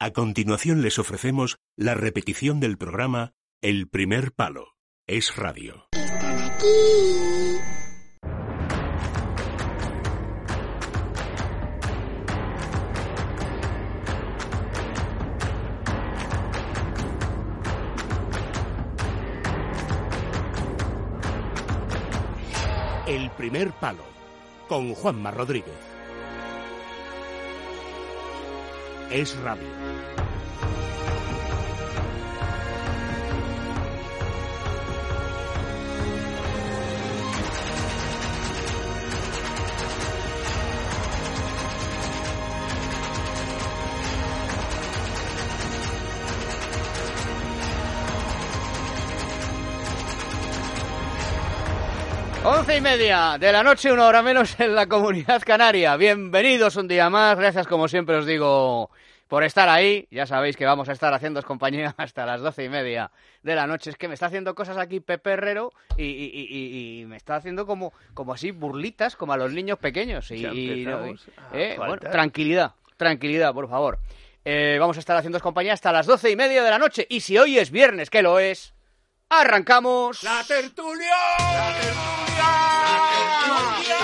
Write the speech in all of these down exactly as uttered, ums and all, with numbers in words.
A continuación les ofrecemos la repetición del programa El Primer Palo. Es Radio. Están aquí. El Primer Palo, con Juanma Rodríguez. Es Radio. Once y media de la noche, una hora menos en la Comunidad Canaria. Bienvenidos un día más. Gracias, como siempre os digo, por estar ahí. Ya sabéis que vamos a estar haciéndoos compañía hasta las doce y media de la noche. Es que me está haciendo cosas aquí Pepe Herrero y, y, y, y me está haciendo como, como así burlitas, como a los niños pequeños. Y, y, no, y eh, bueno, tranquilidad, tranquilidad, por favor. Eh, vamos a estar haciéndoos compañía hasta las doce y media de la noche. Y si hoy es viernes, que lo es, arrancamos ¡La tertulia! ¡La tertulia! ¡La tertulia!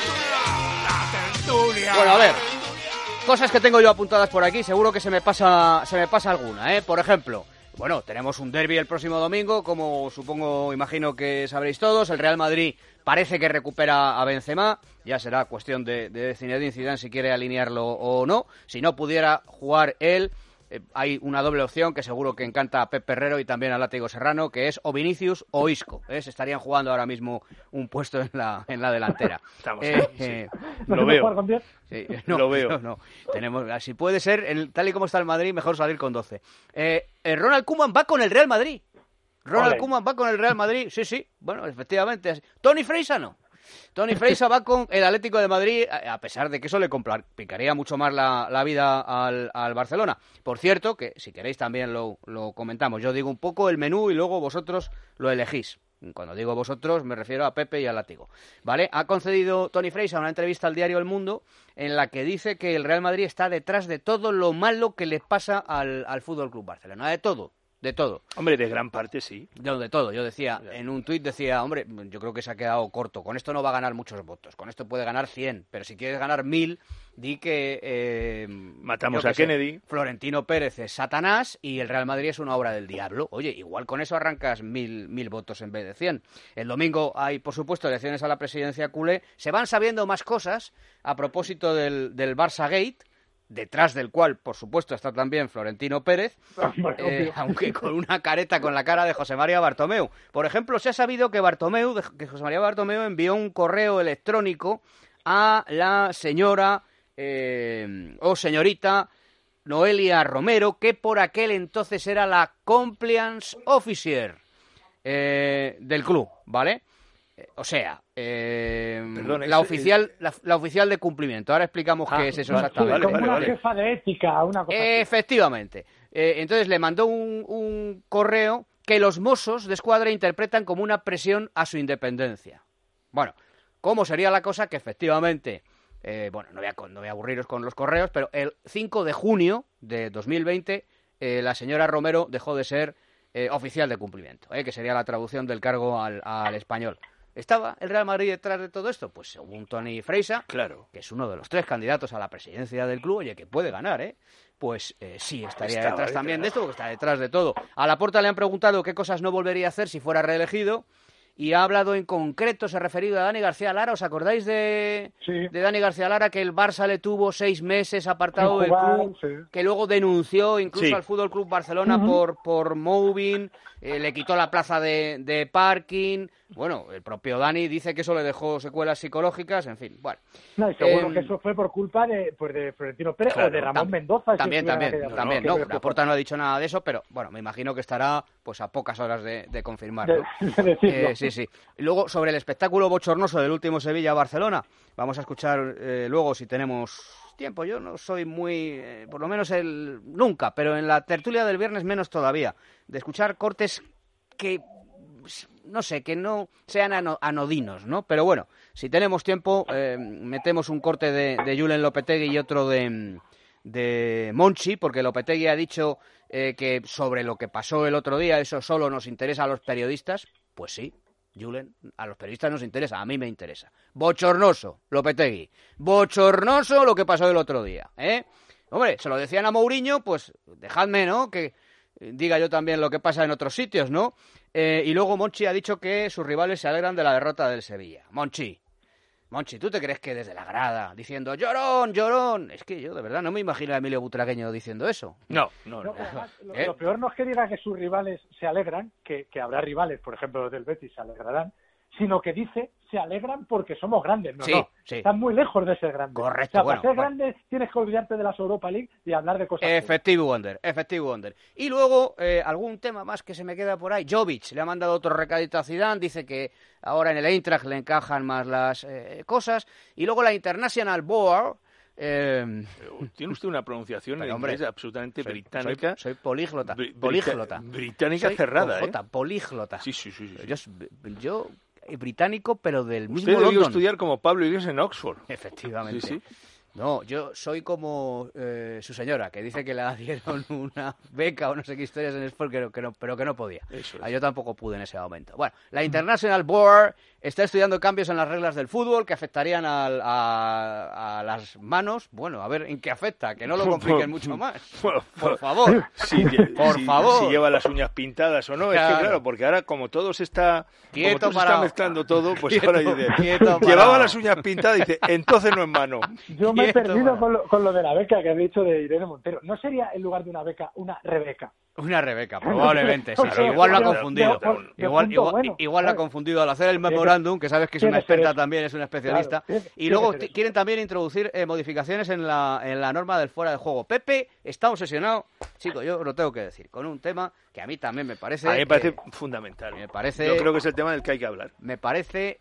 ¡La tertulia! Bueno, a ver, cosas que tengo yo apuntadas por aquí, seguro que se me pasa se me pasa alguna, ¿eh? Por ejemplo, bueno, tenemos un derbi el próximo domingo, como supongo, imagino que sabréis todos. El Real Madrid parece que recupera a Benzema, ya será cuestión de, de Zinedine Zidane si quiere alinearlo o no. Si no pudiera jugar él, eh, hay una doble opción que seguro que encanta a Pep Herrero y también a Látigo Serrano, que es o Vinicius o Isco, ¿eh? Se estarían jugando ahora mismo un puesto en la, en la delantera. Estamos eh, ahí, sí. eh, Lo veo. Sí, no, Lo veo. No, no. Tenemos, si puede ser, el, tal y como está el Madrid, mejor salir con doce. Eh, eh, Ronald Koeman va con el Real Madrid. Ronald Koeman va con el Real Madrid. Sí, sí. Bueno, efectivamente. Tony Freisa no. Tony Freisa va con el Atlético de Madrid, a pesar de que eso le complicaría mucho más la, la vida al, al Barcelona. Por cierto, que si queréis también lo, lo comentamos. Yo digo un poco el menú y luego vosotros lo elegís. Cuando digo vosotros me refiero a Pepe y a Látigo, ¿vale? Ha concedido Tony Freisa una entrevista al diario El Mundo en la que dice que el Real Madrid está detrás de todo lo malo que le pasa al, al F C Barcelona, de todo. De todo. Hombre, de gran parte sí. No, de todo. Yo decía, en un tuit decía, hombre, yo creo que se ha quedado corto. Con esto no va a ganar muchos votos. Con esto puede ganar cien. Pero si quieres ganar mil, di que... Eh, Matamos a Kennedy. Sé, Florentino Pérez es Satanás y el Real Madrid es una obra del diablo. Oye, igual con eso arrancas mil, mil votos en vez de cien. El domingo hay, por supuesto, elecciones a la presidencia culé. Se van sabiendo más cosas a propósito del, del Barça Gate, detrás del cual, por supuesto, está también Florentino Pérez, eh, aunque con una careta con la cara de José María Bartomeu. Por ejemplo, se ha sabido que Bartomeu, que José María Bartomeu envió un correo electrónico a la señora eh, o señorita Noelia Romero, que por aquel entonces era la compliance officer eh, del club, ¿vale? O sea, eh, Perdón, la, es, oficial, la, la oficial de cumplimiento. Ahora explicamos ah, qué es eso vale, exactamente. vale, como vale, una vale. jefa de ética, una cosa así. Efectivamente. Eh, entonces le mandó un, un correo que los Mossos de Escuadra interpretan como una presión a su independencia. Bueno, ¿cómo sería la cosa? Que efectivamente, eh, bueno, no voy, a, no voy a aburriros con los correos, pero el cinco de junio de dos mil veinte eh, la señora Romero dejó de ser eh, oficial de cumplimiento, eh, que sería la traducción del cargo al, al español. ¿Estaba el Real Madrid detrás de todo esto? Pues según Tony Freisa, claro, que es uno de los tres candidatos a la presidencia del club, oye, que puede ganar, ¿eh? Pues eh, sí, estaría Estaba detrás, detrás también de esto, porque está detrás de todo. A Laporta le han preguntado qué cosas no volvería a hacer si fuera reelegido, y ha hablado en concreto, se ha referido a Dani García Lara. ¿Os acordáis de, Sí. de Dani García Lara, que el Barça le tuvo seis meses apartado Sin del jugar, club, sí. que luego denunció incluso Sí. al Fútbol Club Barcelona Ujú. por, por mobbing, eh, le quitó la plaza de, de parking? Bueno, el propio Dani dice que eso le dejó secuelas psicológicas, en fin, bueno. No, y seguro Eh, que eso fue por culpa de, pues de Florentino Pérez claro, o de Ramón tam- Mendoza. si También, estuviera también, en aquella también, época, no, que creo que Laporta no ha dicho nada de eso, pero bueno, me imagino que estará pues a pocas horas de, de confirmar, fue- ¿no? de- de decirlo. Eh, sí, sí. Y luego, sobre el espectáculo bochornoso del último Sevilla-Barcelona, vamos a escuchar eh, luego si tenemos tiempo. Yo no soy muy, eh, por lo menos el nunca, pero en la tertulia del viernes menos todavía, de escuchar cortes que, no sé, que no sean ano- anodinos, ¿no? Pero bueno, si tenemos tiempo, eh, metemos un corte de, de Julen Lopetegui y otro de, de Monchi, porque Lopetegui ha dicho eh, que sobre lo que pasó el otro día, eso solo nos interesa a los periodistas. Pues sí, Julen, a los periodistas nos interesa, a mí me interesa. Bochornoso, Lopetegui. Bochornoso lo que pasó el otro día, ¿eh? Hombre, se lo decían a Mourinho, pues dejadme, ¿no?, que diga yo también lo que pasa en otros sitios, ¿no? Eh, y luego Monchi ha dicho que sus rivales se alegran de la derrota del Sevilla. Monchi, Monchi, ¿tú te crees que desde la grada diciendo llorón, llorón? Es que yo de verdad no me imagino a Emilio Butragueño diciendo eso. No, no, no. no además, lo, ¿Eh? lo peor no es que diga que sus rivales se alegran, que, que habrá rivales, por ejemplo los del Betis se alegrarán, sino que dice se alegran porque somos grandes. No, sí, no, sí. Están muy lejos de ser grandes. Correcto, o sea, bueno, para ser bueno. grandes tienes que olvidarte de las Europa League y hablar de cosas. Efectivo Wonder, efectivo Wonder. Y luego, eh, algún tema más que se me queda por ahí. Jovic le ha mandado otro recadito a Zidane, dice que ahora en el Eintracht le encajan más las eh, cosas. Y luego la International Board... Eh, Tiene usted una pronunciación pero, en hombre, inglés absolutamente soy, británica. Soy, soy políglota. Bri- políglota. Británica Soy cerrada, con ¿eh? J, políglota. Sí, sí, sí. sí. Yo, yo eh, británico, pero del mismo Usted debió London. estudiar como Pablo Iglesias en Oxford. Efectivamente. Sí, sí. No, yo soy como eh, su señora, que dice que le dieron una beca o no sé qué historias en Sport, que no, que no, pero que no podía. Eso es. Ah, yo tampoco pude en ese momento. Bueno, la International Board está estudiando cambios en las reglas del fútbol que afectarían al- a, a las manos. Bueno, a ver en qué afecta, que no lo compliquen mucho más. Por favor. Sí, Por si, favor. Si lleva las uñas pintadas o no. Es Claro. que claro, porque ahora como todo se está, Quieto, como todo se está parado. mezclando todo, pues Quieto, ahora dice, quieto, parado. llevaba las uñas pintadas y dice, entonces no es mano. Yo me he Quieto, perdido para. con lo, con lo de la beca que has dicho de Irene Montero. ¿No sería en lugar de una beca una Rebeca? Una Rebeca, probablemente, sí, sí. Claro, Igual lo ha claro, confundido. de- de- de Igual, punto igual, bueno, igual lo ha claro. confundido al hacer el memorándum, que sabes que es Tiene una que ser experta eso. también, es una especialista. Claro, tiene- Y tiene luego que ser ti- eso. quieren también introducir eh, modificaciones en la, en la norma del fuera de juego. Pepe está obsesionado, chico, yo lo tengo que decir, con un tema que a mí también me parece... A mí me parece eh, fundamental. me parece- Yo creo que es el tema del que hay que hablar. me parece...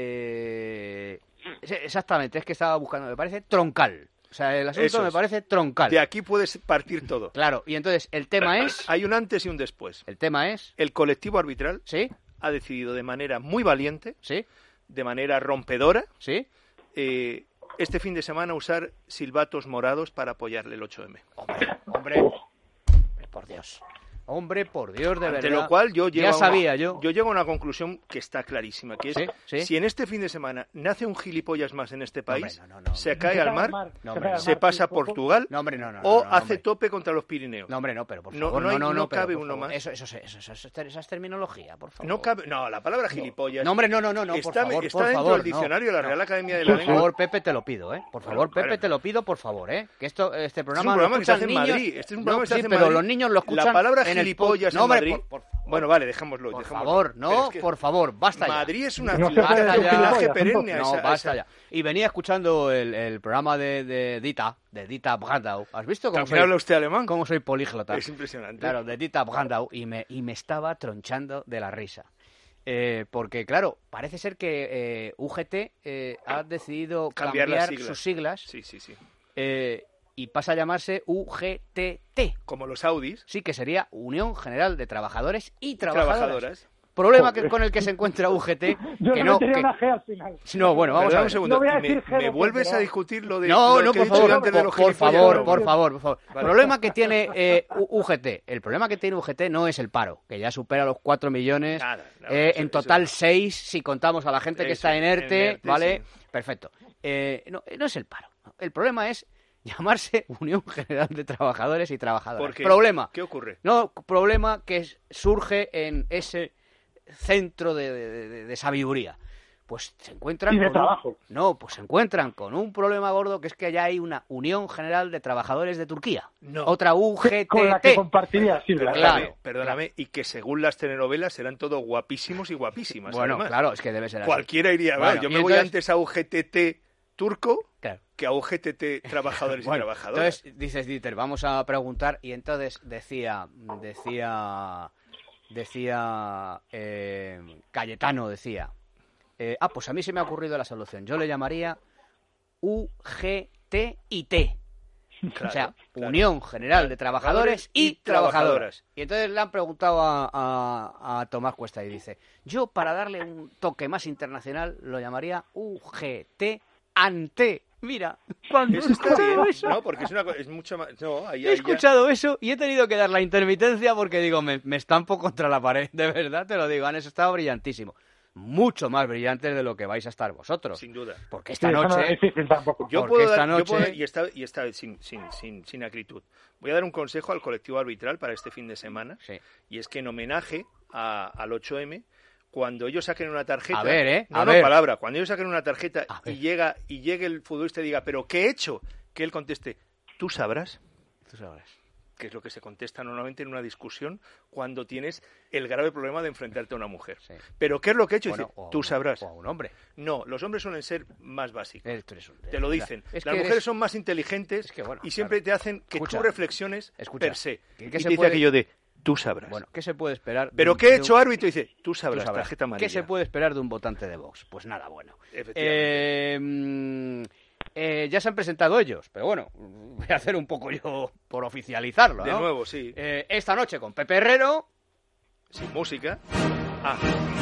eh, es- exactamente, es que estaba buscando, me parece troncal. O sea, el asunto Eso me es. parece troncal. De aquí puedes partir todo. Claro, y entonces el tema es... Hay un antes y un después. El tema es... El colectivo arbitral ¿Sí? ha decidido de manera muy valiente, ¿Sí? de manera rompedora, ¿Sí? eh, este fin de semana usar silbatos morados para apoyarle el ocho eme. Hombre, hombre, por Dios. Hombre, por Dios, de Ante verdad. lo cual yo llego ya a una- sabía yo. Yo llego a una conclusión que está clarísima, que es Sí, sí. si en este fin de semana nace un gilipollas más en este país, hombre, no, no, no. se cae al mar, No, se hombre, cae al se mar, pasa a poco. Portugal No, hombre, no, no. o no, no, hace hombre. tope contra los Pirineos. No, hombre, no, pero por No- favor. no hay- no, no pero, cabe por uno favor. más. Eso, eso, eso, eso, eso, esa es terminología, por favor. No cabe, no, la palabra gilipollas No, hombre, no, no, no, no, por está, favor, está por dentro favor, del diccionario de la no, Real no. Academia de la Por Lengua. favor, Pepe, te lo pido, ¿eh? Por favor, Bueno, Pepe, claro. te lo pido, por favor, ¿eh? Que esto, este Este es programa un lo programa que se hace escuchan en niños... Madrid. Este es un No, programa que se sí, hace en pero Madrid. los niños lo escuchan La palabra en el gilipollas no, en hombre, Madrid. por- por favor. Bueno, vale, dejémoslo. Por dejémoslo. favor, Pero no, es que por favor, basta ya. Madrid es una No se ciudad puede de decir homenaje gilipollas perenne a No, esa- a basta esa- ya. Y venía escuchando el, el programa de, de Dita, de Dita Brandau. ¿Has visto cómo ¿También habla soy, usted alemán? cómo soy políglota? Es impresionante. Claro, de Dita Brandau. Y me, y me estaba tronchando de la risa. Eh, porque, claro, parece ser que eh, U G T eh, ha decidido Cambiar cambiar, las siglas. sus siglas Sí, sí, sí. eh, y pasa a llamarse U G T T. Como los Audis. Sí, que sería Unión General de Trabajadores y Trabajadoras. Trabajadoras. Problema que, con el que se encuentra U G T. Yo que le no, metería que- una G al final. no, bueno, vamos Perdona a un ver. segundo. No voy a ¿Me, decir me G, vuelves pero- a discutir lo de No, lo no, que por he dicho favor, yo antes de por, los por gilipollas? favor, No. por favor, por favor. El Vale. problema que tiene eh, U- UGT, el problema que tiene U G T no es el paro, que ya supera los cuatro millones, Nada, no, eh, eso- en eso total no. seis si contamos a la gente que Eso, está en en ERTE, ERTE, ¿vale? sí. Perfecto. Eh, no, no es el paro, no. El problema es llamarse Unión General de Trabajadores y Trabajadoras. ¿Por qué? Problema. ¿Qué ocurre? No, problema que es- surge en ese centro de, de- de- de sabiduría. Pues se encuentran Y de con un- trabajo. no, pues se encuentran con un problema gordo que es que ya hay una Unión General de Trabajadores de Turquía. No. Otra U G Con la T que T. compartiría Silvia. Claro. Perdóname, perdóname, y que según las telenovelas serán todos guapísimos y guapísimas. Bueno, además. claro, es que debe ser así. Cualquiera iría. Bueno, Bueno, yo y me voy entonces- antes a U G T T turco Claro. que a U G T T trabajadores Bueno, y trabajadoras. entonces dices, Dieter, vamos a preguntar y entonces decía, decía, decía eh, Cayetano, decía, eh, ah, pues a mí se me ha ocurrido la solución. Yo le llamaría U G T I T. Claro, O sea, claro. Unión General de Trabajadores y Trabajadoras. Y entonces le han preguntado a, a- a Tomás Cuesta y dice, yo para darle un toque más internacional lo llamaría U G T ante. Mira, cuando Eso he está escuchado bien. eso, No, porque es, una, co- es mucho más... No, ahí, he ahí ya- escuchado eso y he tenido que dar la intermitencia porque digo, me, me estampo contra la pared, de verdad te lo digo, han estado brillantísimo. Mucho más brillantes de lo que vais a estar vosotros. Sin duda. Porque Sí, esta eso no noche... es difícil tampoco. Yo Porque puedo esta dar, yo noche- puedo- y esta, y esta vez sin, sin, sin, sin acritud. Voy a dar un consejo al colectivo arbitral para este fin de semana. Sí. Y es que en homenaje a- al ocho eme, cuando ellos saquen una tarjeta... A ver, ¿eh? No, A no, ver. palabra. Cuando ellos saquen una tarjeta A ver. y, llega, y llegue el futbolista y diga, ¿pero qué he hecho? Que él conteste, tú sabrás. Tú sabrás. Que es lo que se contesta normalmente en una discusión cuando tienes el grave problema de enfrentarte a una mujer. Sí. ¿Pero qué es lo que he hecho? Bueno, Dice, o a tú un- sabrás. O a un hombre. No, los hombres suelen ser más básicos. Eh, tú eres un- Te lo dicen. Es Las que mujeres eres- son más inteligentes Es que, bueno, y siempre claro. te hacen que Escucha, tú reflexiones escucha, per se. ¿qué- Y qué te se dice puede- aquello de, tú sabrás. Bueno, ¿qué se puede esperar? de ¿Pero un- qué he de hecho, un- árbitro? Y dice, tú Tú sabrás, sabrás. tarjeta amarilla. ¿Qué se puede esperar de un votante de Vox? Pues nada bueno. Efectivamente. Eh, mm, eh, ya se han presentado ellos, pero bueno, voy a hacer un poco yo por oficializarlo, De ¿no? nuevo, sí. Eh, esta noche con Pepe Herrero. Sin música. Ah,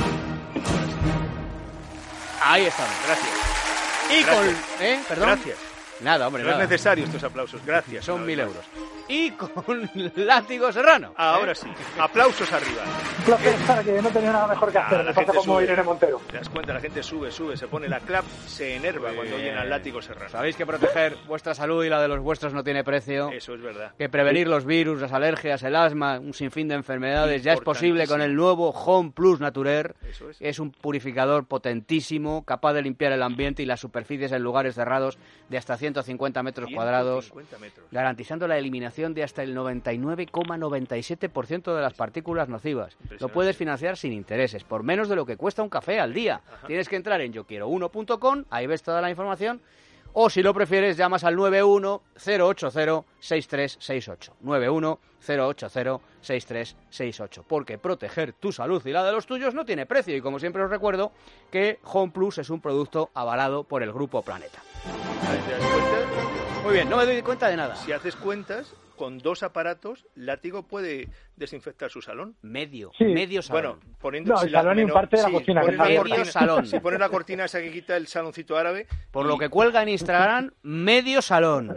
Ahí estamos. gracias. Y Gracias. con... ¿Eh? ¿Perdón? Gracias. Nada, hombre, No es nada. necesario estos aplausos. Gracias. Son una mil vez más. euros. Y con Látigo Serrano. Ahora ¿eh? sí. Aplausos arriba. Un placer estar aquí, no tenía nada mejor que Ah, hacer. la Me pasa gente como sube. Irene Montero. Te das cuenta, la gente sube, sube, se pone la clap, se enerva Muy cuando bien. oyen al látigo serrano. Sabéis que proteger vuestra salud y la de los vuestros no tiene precio. Eso es verdad. Que prevenir los virus, las alergias, el asma, un sinfín de enfermedades ya es posible con el nuevo Home Plus Naturer. Eso es. Es un purificador potentísimo, capaz de limpiar el ambiente y las superficies en lugares cerrados de hasta ciento cincuenta metros cuadrados, ciento cincuenta metros. garantizando la eliminación de hasta el noventa y nueve coma noventa y siete por ciento de las partículas nocivas. Lo Impresionante. puedes financiar sin intereses, por menos de lo que cuesta un café al día. Ajá. Tienes que entrar en yo quiero uno punto com, ahí ves toda la información, o si lo prefieres llamas al nueve uno cero ocho cero seis tres seis ocho. nueve uno cero ocho cero seis tres seis ocho. Porque proteger tu salud y la de los tuyos no tiene precio. Y como siempre os recuerdo que Home Plus es un producto avalado por el Grupo Planeta. ¿Te das cuenta? Muy bien, no me doy cuenta de nada. Si haces cuentas, con dos aparatos, látigo puede desinfectar su salón. Medio, Sí. medio salón. Bueno, poniendo... No, si el salón y menos- parte de la sí, cocina, pones que la está medio cortina- salón. Si pones la cortina esa que quita el saloncito árabe... Por y- lo que cuelga en Instagram, medio salón.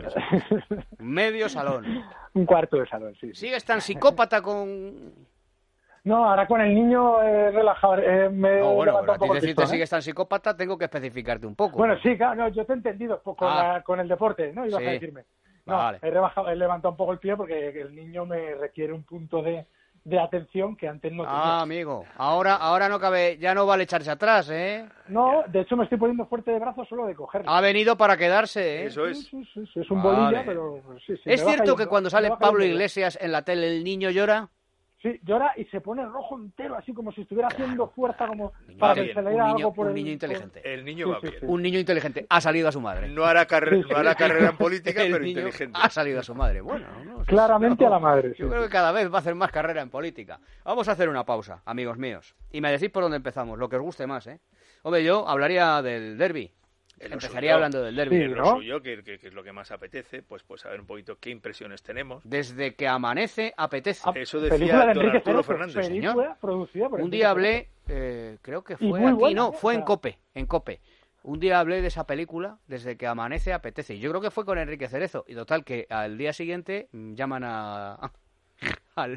Medio salón. Un cuarto de salón, sí. sí. ¿Sigues tan psicópata con...? No, ahora con el niño eh, relajado. Eh, me No, bueno, levanta pero a un ti poco el decirte pistón, ¿eh? sigues tan psicópata tengo que especificarte un poco. Bueno, sí, claro, no, yo te he entendido pues, con, Ah. la- con el deporte, ¿no? Ibas Sí. a decirme. No, Vale. he, rebajado, he levantado un poco el pie porque el niño me requiere un punto de, de atención que antes no tenía. Ah, amigo. Ahora, ahora no cabe, ya no vale echarse atrás, ¿eh? No, de hecho me estoy poniendo fuerte de brazos solo de cogerlo. Ha venido para quedarse, ¿eh? Eso Sí, es. sí, sí, sí, es un Vale. bolilla, pero sí, sí. me ¿Es va cierto cayendo, que cuando me sale va Pablo cayendo. Iglesias en la tele el niño llora? Sí, llora y se pone rojo entero, así como si estuviera haciendo fuerza, como Niño para va que bien. se le Un diera niño, algo por un el- niño por- inteligente. El niño Sí, va sí, bien. sí. Un niño inteligente. Ha salido a su madre. No hará, carre- no hará carrera en política, El pero niño inteligente. ha salido a su madre. Bueno, no sé. Claramente No, a la madre. sí, Yo creo sí. que cada vez va a hacer más carrera en política. Vamos a hacer una pausa, amigos míos. Y me decís por dónde empezamos, lo que os guste más, ¿eh? Hombre, yo hablaría del derbi. En lo Empezaría suyo. hablando del derbi. Sí, En lo ¿no? suyo, que, que- que es lo que más apetece, pues, pues saber un poquito qué impresiones tenemos. Desde que amanece, apetece. Ah, Eso decía película de don Enrique Arturo Cerezo, Fernández. película Señor. producida por Un Enrique día Cerezo. hablé, eh, creo que Y fue muy aquí, buena, no, ¿eh? fue O en sea- Cope, en Cope. Un día hablé de esa película, desde que amanece apetece. Y yo creo que fue con Enrique Cerezo. Y total, que al día siguiente mm, llaman a... al...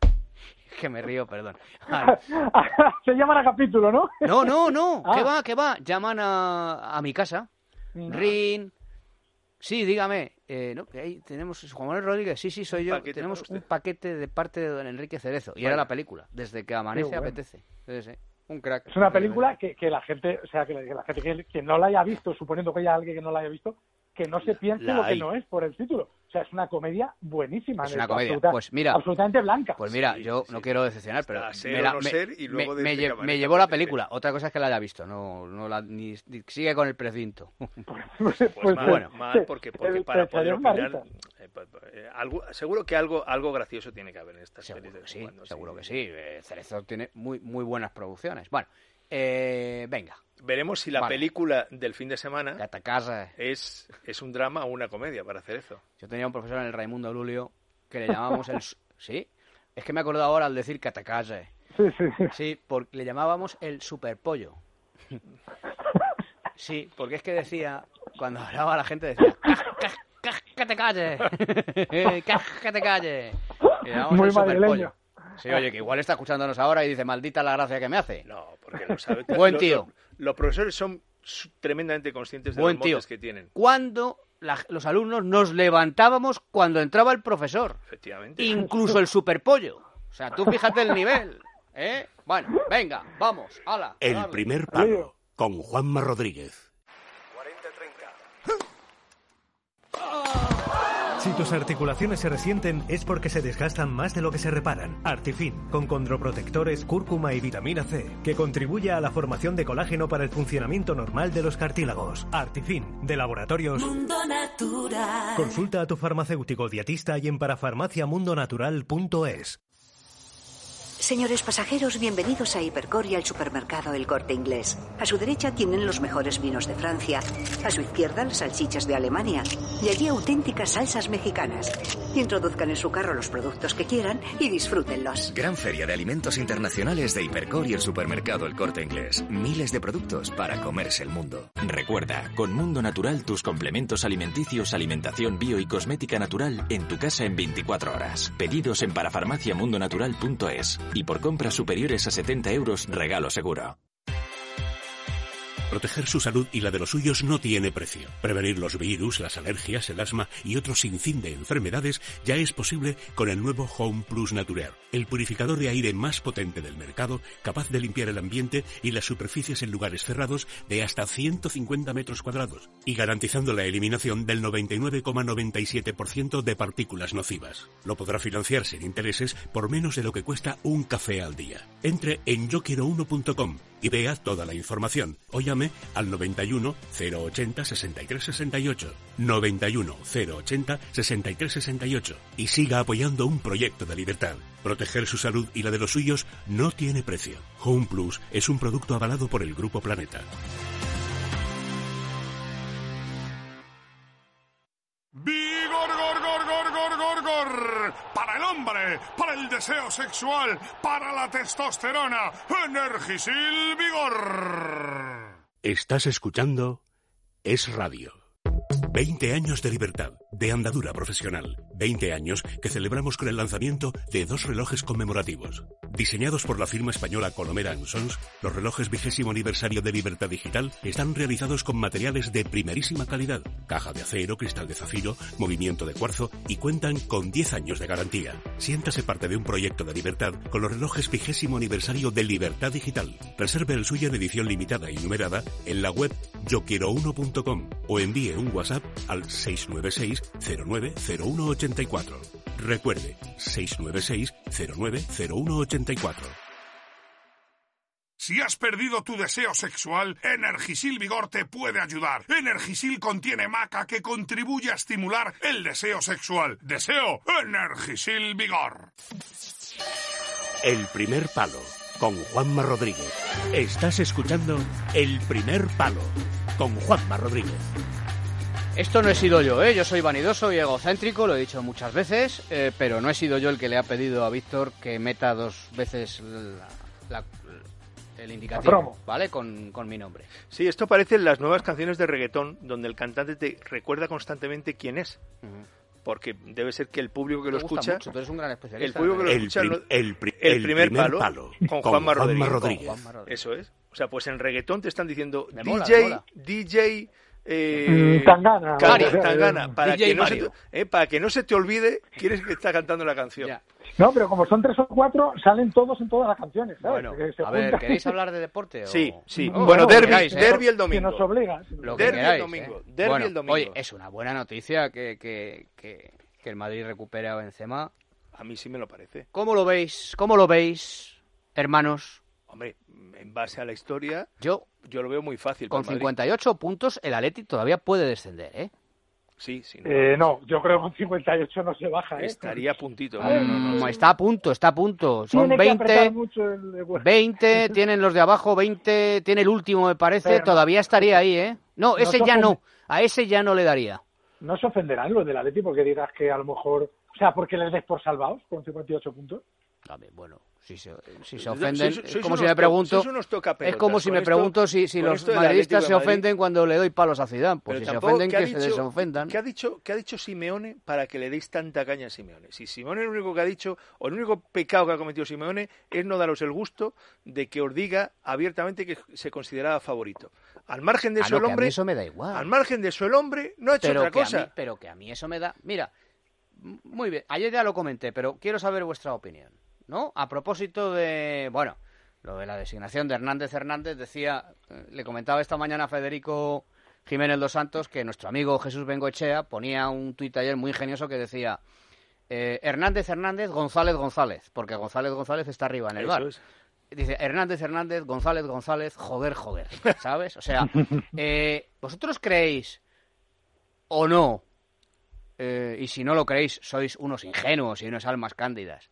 que me río, perdón. Al- Se llaman a capítulo, ¿no? No, no, no, Ah. ¿qué va, qué va? Llaman a, a mi casa. Rin. Sí, dígame. Eh, no, que ahí tenemos Juan Manuel Rodríguez. Sí, sí, soy Un yo. paquete Tenemos para usted. un paquete de parte de don Enrique Cerezo. Y Vaya. era la película. Desde que amanece Qué bueno. apetece. Sí, sí. Un crack. Es una película que, que la gente, o sea, que la, que la gente que, que no la haya visto, suponiendo que haya alguien que no la haya visto, que no se piense la lo que hay. no es por el título. O sea, es una comedia buenísima. Es una de- comedia. absoluta- Pues mira. absolutamente blanca. Pues mira, Sí, yo sí, no sí. quiero decepcionar, pero Está ser me, o la- no me- ser y luego me- desde me que lle- amanece me llevó la apetece. película. Otra cosa es que la haya visto. No, no la, ni, ni- sigue con el precinto. Pues, Pues mal, bueno. mal, porque, porque te- para te poder echaría una opinar... risa. eh, pa- pa- eh, algo, seguro que algo, algo gracioso tiene que haber en estas Seguro series de que vez en sí, cuando, seguro que sí. Eh, Cerezo tiene muy, muy buenas producciones. Bueno, eh, venga. Veremos si la Vale. película del fin de semana Catacasa. es, es un drama o una comedia para hacer eso. Yo tenía un profesor en el Raimundo Lulio que le llamábamos el... su- ¿Sí? Es que me he acordado ahora al decir Catacasa. sí, sí, sí. Sí, porque le llamábamos el superpollo. Sí, porque es que decía cuando hablaba la gente decía, ¡que te calles! ¡Que te calles! Muy madrileño. Sí, oye, que igual está escuchándonos ahora y dice, maldita la gracia que me hace. No, porque no sabe. Buen tío. Los, los profesores son tremendamente conscientes de Buen los tío. motes que tienen. Cuando la, los alumnos nos levantábamos cuando entraba el profesor. Efectivamente. Incluso el superpollo. O sea, tú fíjate el nivel. ¿Eh? Bueno, venga, vamos, hala. El dale. primer palo, con Juanma Rodríguez. Si tus articulaciones se resienten es porque se desgastan más de lo que se reparan. Artifin, con condroprotectores, cúrcuma y vitamina C, que contribuye a la formación de colágeno para el funcionamiento normal de los cartílagos. Artifin, de Laboratorios Mundo Natural. Consulta a tu farmacéutico dietista y en parafarmaciamundonatural punto es. Señores pasajeros, bienvenidos a Hipercor y al supermercado El Corte Inglés. A su derecha tienen los mejores vinos de Francia, a su izquierda las salchichas de Alemania y allí auténticas salsas mexicanas. Introduzcan en su carro los productos que quieran y disfrútenlos. Gran feria de alimentos internacionales de Hipercor y el supermercado El Corte Inglés. Miles de productos para comerse el mundo. Recuerda, con Mundo Natural tus complementos alimenticios, alimentación bio y cosmética natural en tu casa en veinticuatro horas. Pedidos en parafarmaciamundonatural punto es. Y por compras superiores a setenta euros, regalo seguro. Proteger su salud y la de los suyos no tiene precio. Prevenir los virus, las alergias, el asma y otro sinfín de enfermedades ya es posible con el nuevo Home Plus Naturaire, el purificador de aire más potente del mercado, capaz de limpiar el ambiente y las superficies en lugares cerrados de hasta ciento cincuenta metros cuadrados y garantizando la eliminación del noventa y nueve coma noventa y siete por ciento de partículas nocivas. Lo podrá financiar sin intereses por menos de lo que cuesta un café al día. Entre en yo quiero uno punto com y vea toda la información o llame al noventa y uno, cero ochenta, sesenta y tres sesenta y ocho, noventa y uno, cero ochenta, sesenta y tres sesenta y ocho y siga apoyando un proyecto de libertad. Proteger su salud y la de los suyos no tiene precio. Home Plus es un producto avalado por el Grupo Planeta. ¡Vigor, gor, gor, gor, gor, gor, gor! Para el hombre, para el deseo sexual, para la testosterona, Energisil Vigor. Estás escuchando Es Radio. veinte años de libertad, de andadura profesional. veinte años que celebramos con el lanzamiento de dos relojes conmemorativos. Diseñados por la firma española Colomera and Sons, los relojes vigésimo aniversario de Libertad Digital están realizados con materiales de primerísima calidad. Caja de acero, cristal de zafiro, movimiento de cuarzo y cuentan con diez años de garantía. Siéntase parte de un proyecto de libertad con los relojes vigésimo aniversario de Libertad Digital. Reserve el suyo en edición limitada y numerada en la web yo quiero uno punto com o envíe un WhatsApp al seis nueve seis, cero nueve, cero uno ocho cuatro. Recuerde, seis nueve seis, cero nueve, cero uno ocho cuatro. Si has perdido tu deseo sexual, Energisil Vigor te puede ayudar. Energisil contiene maca que contribuye a estimular el deseo sexual. Deseo, Energisil Vigor. El primer palo, con Juanma Rodríguez. Estás escuchando El primer palo, con Juanma Rodríguez. Esto no he sido yo, ¿eh? Yo soy vanidoso y egocéntrico, lo he dicho muchas veces, eh, pero no he sido yo el que le ha pedido a Víctor que meta dos veces la, la, el indicativo, ¿vale? Con, con mi nombre. Sí, esto parece las nuevas canciones de reggaetón, donde el cantante te recuerda constantemente quién es. Uh-huh. Porque debe ser que el público que lo escucha... Mucho, tú eres un gran especialista. El público que lo el escucha... Prim, lo, el, pri, el, el primer, primer palo, palo con Juanma Rodríguez. Rodríguez. Juanma Rodríguez. Eso es. O sea, pues en reggaetón te están diciendo me D J, mola, me mola. D J... Eh, Tangana, Cari, Tangana, para D J que, no se Mario. te, eh, para que no se te olvide quién es que está cantando la canción. Ya. No, pero como son tres o cuatro, salen todos en todas las canciones, ¿sabes? Bueno, Que se a ver, juntan. ¿queréis hablar de deporte? O... Sí, sí. Oh, bueno, lo que derbi, queráis, ¿eh? derbi el Que domingo. nos obliga. Lo que Derbi queráis, el domingo. ¿eh? Derbi bueno, el domingo. Oye, es una buena noticia que, que, que, que el Madrid recupere a Benzema. A mí sí me lo parece. ¿Cómo lo veis? ¿Cómo lo veis, hermanos? Hombre, en base a la historia, Yo, yo lo veo muy fácil. con para el Madrid. cincuenta y ocho puntos, el Atleti todavía puede descender, ¿eh? Sí, sí. No. Eh, no, yo creo que con cincuenta y ocho no se baja, ¿eh? Estaría a puntito. No, no, no, no. Está a punto, está a punto. Son Tiene que apretar veinte, mucho el... veinte, tienen los de abajo, veinte, tiene el último, me parece. Pero no- Todavía estaría ahí, ¿eh? No, no ese se ya ofende- no. A ese ya no le daría. No se ofenderán los del Atleti porque digas que a lo mejor... O sea, porque les des por salvados con cincuenta y ocho puntos. A ver, bueno, si se, si se ofenden, Sois- es sois como si unos me pregunto, to- sois unos tocapelotas. es como si Con me esto- pregunto si, si con los esto del madridistas Atlético se de Madrid- ofenden cuando le doy palos a Zidane. Pues Pero si se tampoco, ofenden, ¿qué ha que se dicho- desofendan. ¿qué ha, dicho, ¿Qué ha dicho Simeone para que le deis tanta caña a Simeone? Si Simeone lo único que ha dicho, o el único pecado que ha cometido Simeone, es no daros el gusto de que os diga abiertamente que se consideraba favorito. Al margen de Ah, eso, no, el que a hombre... mí eso me da igual. Al margen de eso, el hombre no ha hecho pero otra que a cosa. mí- pero que a mí eso me da... Mira, m- muy bien, ayer ya lo comenté, pero quiero saber vuestra opinión, ¿no? A propósito de, bueno, lo de la designación de Hernández Hernández, decía, eh, le comentaba esta mañana a Federico Jiménez Dos Santos que nuestro amigo Jesús Bengoechea ponía un tuit ayer muy ingenioso que decía eh, Hernández Hernández, González González, porque González González está arriba en el Eso bar. es. Dice Hernández Hernández, González González, joder, joder, ¿sabes? O sea, eh, ¿vosotros creéis o no, eh, y si no lo creéis, sois unos ingenuos y unas almas cándidas,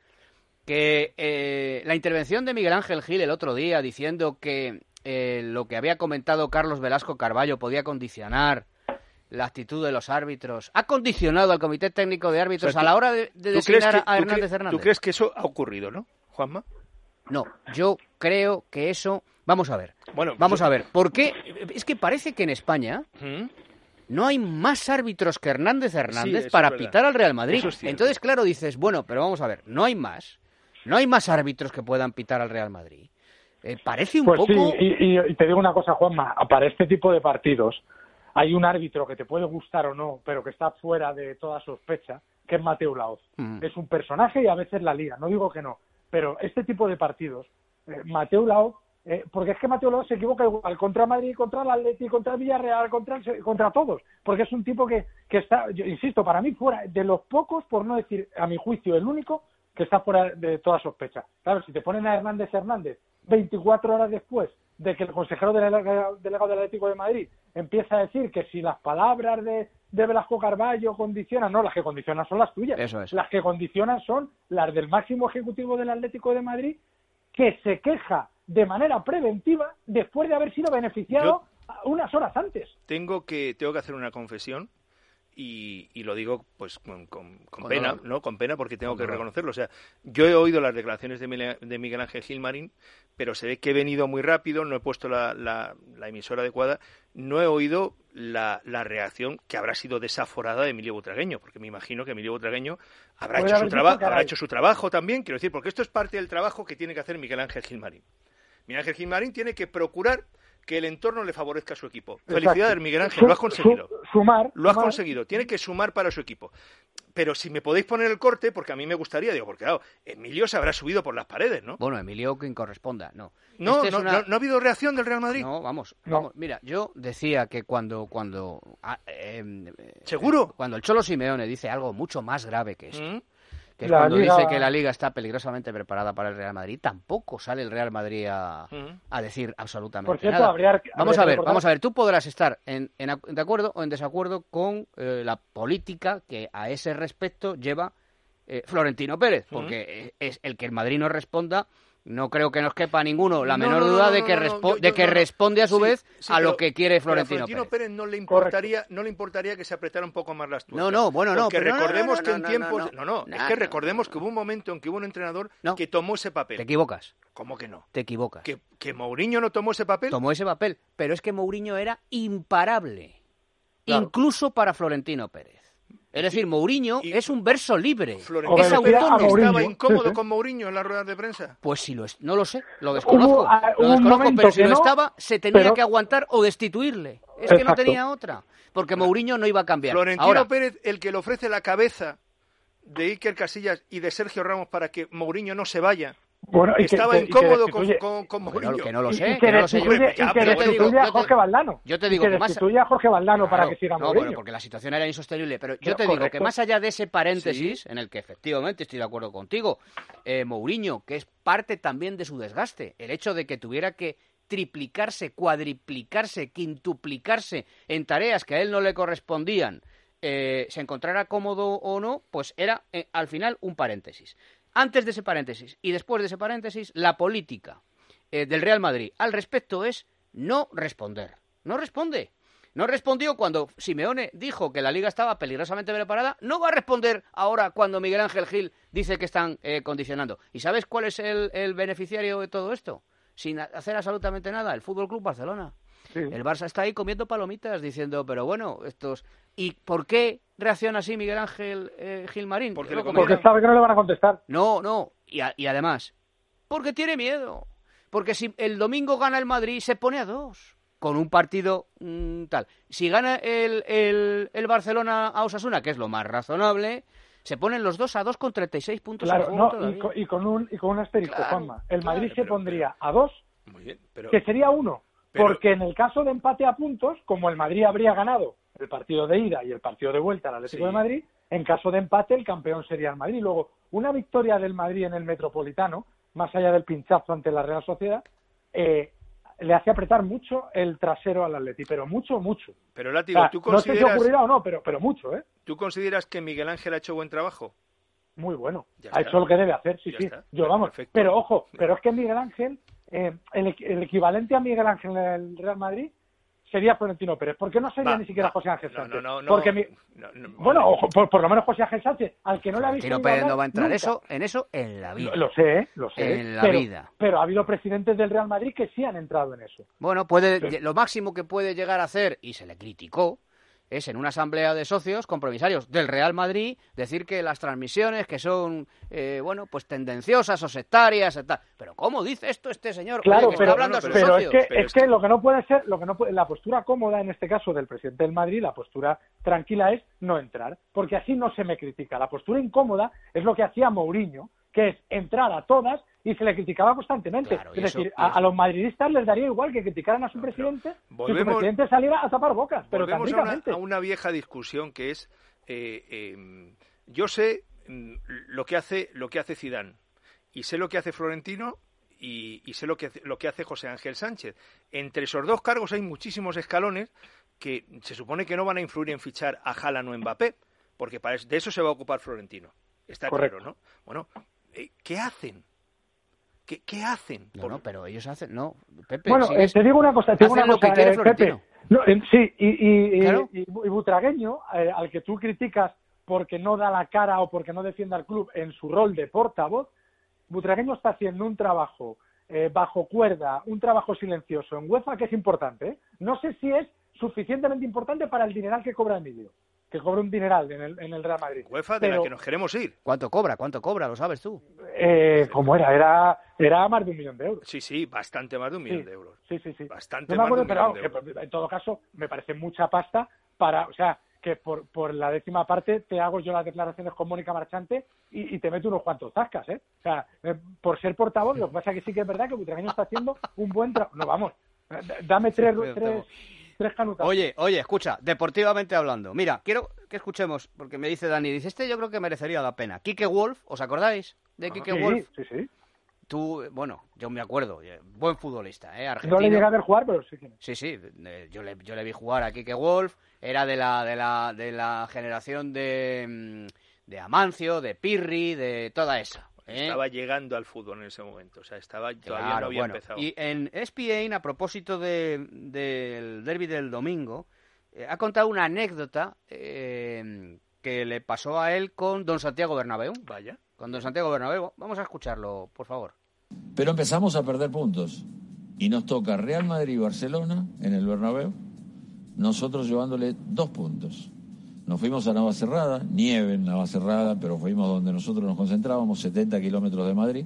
que eh, la intervención de Miguel Ángel Gil el otro día diciendo que eh, lo que había comentado Carlos Velasco Carballo podía condicionar la actitud de los árbitros, ha condicionado al Comité Técnico de Árbitros O sea, a la hora de, de ¿Tú crees designar que- a tú Hernández cre- Hernández? ¿Tú crees que eso ha ocurrido, no, Juanma? No, yo creo que eso... Vamos a ver. Bueno, pues Vamos yo- a ver. ¿Por qué? Es que parece que en España ¿Mm? no hay más árbitros que Hernández Hernández eso para es verdad. pitar al Real Madrid. Eso es cierto. Entonces, claro, dices, bueno, pero vamos a ver, no hay más. No hay más árbitros que puedan pitar al Real Madrid. Eh, parece un Pues poco... sí, y, y- y te digo una cosa, Juanma, para este tipo de partidos hay un árbitro que te puede gustar o no, pero que está fuera de toda sospecha, que es Mateu Laoz. Mm. Es un personaje y a veces la liga, no digo que no, pero este tipo de partidos, eh, Mateu Laoz, eh, porque es que Mateu Laoz se equivoca igual contra Madrid, contra el Atleti, contra el Villarreal, contra, el- contra todos, porque es un tipo que, que está, yo insisto, para mí fuera de los pocos, por no decir a mi juicio el único, que está fuera de toda sospecha. Claro, si te ponen a Hernández Hernández veinticuatro horas después de que el consejero delegado, delegado del Atlético de Madrid empieza a decir que si las palabras de, de Velasco Carballo condicionan, no, las que condicionan son las tuyas. Eso es. Las que condicionan son las del máximo ejecutivo del Atlético de Madrid, que se queja de manera preventiva después de haber sido beneficiado unas horas antes. Tengo que, tengo que hacer una confesión. Y, y lo digo pues con, con, con Con pena, dolor. ¿no? Con pena porque tengo Con que dolor. reconocerlo. O sea, yo he oído las declaraciones de Miguel, de Miguel Ángel Gilmarín, pero se ve que he venido muy rápido, no he puesto la, la, la emisora adecuada, no he oído la, la reacción que habrá sido desaforada de Emilio Butragueño, porque me imagino que Emilio Butragueño habrá Puede hecho, su haber traba- dicho, caray. habrá hecho su trabajo también, quiero decir, porque esto es parte del trabajo que tiene que hacer Miguel Ángel Gilmarín. Miguel Ángel Gilmarín tiene que procurar que el entorno le favorezca a su equipo. Exacto. Felicidades, Miguel Ángel, lo has Su- conseguido. su- sumar, Lo has sumar. conseguido, tiene que sumar para su equipo. Pero si me podéis poner el corte, porque a mí me gustaría, digo, porque claro, Emilio se habrá subido por las paredes, ¿no? Bueno, Emilio, quien corresponda, no. No, Este es no, una- no, no ha habido reacción del Real Madrid. No, vamos, No. vamos. Mira, yo decía que cuando cuando ah, em, eh, ¿Seguro? cuando el Cholo Simeone dice algo mucho más grave que esto, ¿Mm? que es La cuando Liga- dice que la Liga está peligrosamente preparada para el Real Madrid, tampoco sale el Real Madrid a, ¿Mm? a decir absolutamente Por cierto, nada. habría- habría Vamos que a ver, recordar- vamos a ver, tú podrás estar en, en ac- de acuerdo o en desacuerdo con eh, la política que a ese respecto lleva eh, Florentino Pérez, porque es el que el Madrid no responda. No creo que nos quepa a ninguno la No, menor no, no, duda no, de no, que, no, respo- yo- de yo- que no, no. responde a su Sí, vez sí, a pero- lo que quiere pero a Florentino, Florentino Pérez. Pérez no le importaría, no le importaría que se apretara un poco más las tuercas. No, no, bueno, no, Porque pero no, no, recordemos no, que no, en no, tiempos, no, no, no, no, es que no, recordemos no, que hubo un momento en que hubo un entrenador No. que tomó ese papel. Te equivocas, ¿Cómo que no? te equivocas. Que, que Mourinho no tomó ese papel. Tomó ese papel, pero es que Mourinho era imparable, Claro. incluso para Florentino Pérez. Es decir, Mourinho y- es un verso libre, Florentino es Obedecía a autónomo. Mourinho. estaba incómodo Sí, sí. con Mourinho en las ruedas de prensa. Pues si lo es, no lo sé, lo desconozco, Hubo, ah, lo hubo un desconozco, momento pero si que lo no, estaba, se tenía pero- que aguantar o destituirle. Es que no Exacto. tenía otra, porque Mourinho no iba a cambiar. Florentino Ahora, Pérez, el que le ofrece la cabeza de Iker Casillas y de Sergio Ramos para que Mourinho no se vaya, Bueno, y que- estaba que- y que incómodo con, destituye- con, con que no, Mourinho. que no lo y- sé, y que que no lo sé. Yo, destituye, Hombre, y ya, que pero yo te digo, destituye a yo te- Jorge Valdano. yo te Y digo que que más- destituye a Jorge Valdano para Claro, que siga no, Mourinho. bueno, porque la situación era insostenible, pero yo Pero, te digo correcto. que más allá de ese paréntesis, en el que efectivamente estoy de acuerdo contigo, eh, Mourinho, que es parte también de su desgaste, el hecho de que tuviera que triplicarse, cuadriplicarse, quintuplicarse en tareas que a él no le correspondían, eh, se encontrara cómodo o no, pues era eh, al final un paréntesis. Antes de ese paréntesis y después de ese paréntesis, la política eh, del Real Madrid al respecto es no responder. No responde. No respondió cuando Simeone dijo que la Liga estaba peligrosamente preparada. No va a responder ahora cuando Miguel Ángel Gil dice que están eh, condicionando. ¿Y sabes cuál es el, el beneficiario de todo esto? Sin hacer absolutamente nada, el Fútbol Club Barcelona. Sí. El Barça está ahí comiendo palomitas diciendo, pero bueno, estos... ¿Y por qué reacciona así Miguel Ángel eh, Gilmarín? Porque, porque sabe que no le van a contestar. No, no. Y, a, y además, porque tiene miedo. Porque si el domingo gana el Madrid, se pone a dos. Con un partido mmm, tal. Si gana el, el, el Barcelona a Osasuna, que es lo más razonable, se ponen los dos a dos con treinta y seis puntos. Claro, no, y, con, y, con un, y con un asterisco, claro, Juanma. El Madrid claro, se pero, pondría pero, a dos, muy bien, pero, que sería uno. Pero, porque en el caso de empate a puntos, como el Madrid habría ganado el partido de ida y el partido de vuelta al Atlético sí. de Madrid, en caso de empate el campeón sería el Madrid. Luego, una victoria del Madrid en el Metropolitano, más allá del pinchazo ante la Real Sociedad, eh, le hace apretar mucho el trasero al Atleti, pero mucho, mucho. Pero Látigo, o sea, ¿tú consideras... No sé si ocurrirá o no, pero, pero mucho, ¿eh? ¿Tú consideras que Miguel Ángel ha hecho buen trabajo? Muy bueno. Ya ha está. hecho lo que debe hacer, sí, ya sí. Está. Yo, vamos, perfecto. Pero ojo, pero es que Miguel Ángel, eh, el, el equivalente a Miguel Ángel en el Real Madrid sería Florentino Pérez. ¿Por qué no sería Va, ni siquiera va. José Ángel Sánchez? No, no, no, Porque mi... no, no, no, bueno, ojo, por, por lo menos José Ángel Sánchez, al que no le habéis Florentino Pérez no va a entrar eso, en eso en la vida. Lo, lo sé, lo sé. En la pero, vida. Pero ha habido presidentes del Real Madrid que sí han entrado en eso. Bueno, puede, sí. Lo máximo que puede llegar a hacer, y se le criticó, es en una asamblea de socios compromisarios del Real Madrid decir que las transmisiones que son, eh, bueno, pues tendenciosas o sectarias, y tal. Pero ¿cómo dice esto este señor? Claro, Oye, que pero, está hablando no, no, a sus pero socios. es que, pero es es que que... lo que no puede ser, lo que no puede, la postura cómoda en este caso del presidente del Madrid, la postura tranquila es no entrar, porque así no se me critica. La postura incómoda es lo que hacía Mourinho, que es entrar a todas y se le criticaba constantemente. Claro, es eso, decir, a, a los madridistas les daría igual que criticaran a su no, presidente volvemos, si su presidente saliera a tapar bocas, pero volvemos tácticamente. A una, a una vieja discusión que es, eh, eh, yo sé mm, lo que hace lo que hace Zidane y sé lo que hace Florentino y, y sé lo que lo que hace José Ángel Sánchez. Entre esos dos cargos hay muchísimos escalones que se supone que no van a influir en fichar a Haaland o Mbappé, porque para eso, de eso se va a ocupar Florentino. Está Correcto. claro, ¿no? Bueno, eh, ¿qué hacen? ¿Qué, ¿Qué hacen? No, no, pero ellos hacen... No, Pepe... Bueno, si eh, es... te digo una cosa, te digo hacen una lo cosa, que quiere eh, Florentino. Pepe. No, eh, sí, y, y, ¿Claro? y, y, y Butragueño, eh, al que tú criticas porque no da la cara o porque no defiende al club en su rol de portavoz, Butragueño está haciendo un trabajo eh, bajo cuerda, un trabajo silencioso en UEFA que es importante. ¿eh? No sé si es suficientemente importante para el dineral que cobra Emilio, que cobra un dineral en el, en el Real Madrid. UEFA de pero, la que nos queremos ir. ¿Cuánto cobra? ¿Cuánto cobra? ¿Lo sabes tú? Eh, ¿Cómo era? era? Era más de un millón de euros. Sí, sí, bastante más de un millón sí, de euros. Sí, sí, sí. Bastante no me acuerdo, más de un pero millón vamos, de euros. Que, en todo caso, me parece mucha pasta para... O sea, que por, por la décima parte te hago yo las declaraciones con Mónica Marchante y, y te meto unos cuantos zascas, ¿eh? O sea, eh, por ser portavoz, lo que pasa es que sí que es verdad que Butragueño está haciendo un buen trabajo. No, vamos, dame tres, tres, tres canutas. Oye, oye, escucha, deportivamente hablando. Mira, quiero que escuchemos, porque me dice Dani, dice, este yo creo que merecería la pena. Quique Wolf, ¿os acordáis de Quique sí, Wolf? Sí, sí. Tú, bueno, yo me acuerdo, buen futbolista, ¿eh? Argentino. No le llegué a ver jugar, pero sí. Sí, sí, yo le, yo le vi jugar a Quique Wolf, era de la, de la, de la generación de, de Amancio, de Pirri, de toda esa. ¿eh? Estaba llegando al fútbol en ese momento, o sea, estaba todavía claro, no había bueno, empezado. Y en E S P N, a propósito de, del derbi del domingo, eh, ha contado una anécdota eh, que le pasó a él con don Santiago Bernabéu. Vaya. Con don Santiago Bernabéu. Vamos a escucharlo, por favor. Pero empezamos a perder puntos y nos toca Real Madrid y Barcelona en el Bernabéu, nosotros llevándole dos puntos. Nos fuimos a Navacerrada, nieve en Navacerrada, pero fuimos donde nosotros nos concentrábamos, setenta kilómetros de Madrid,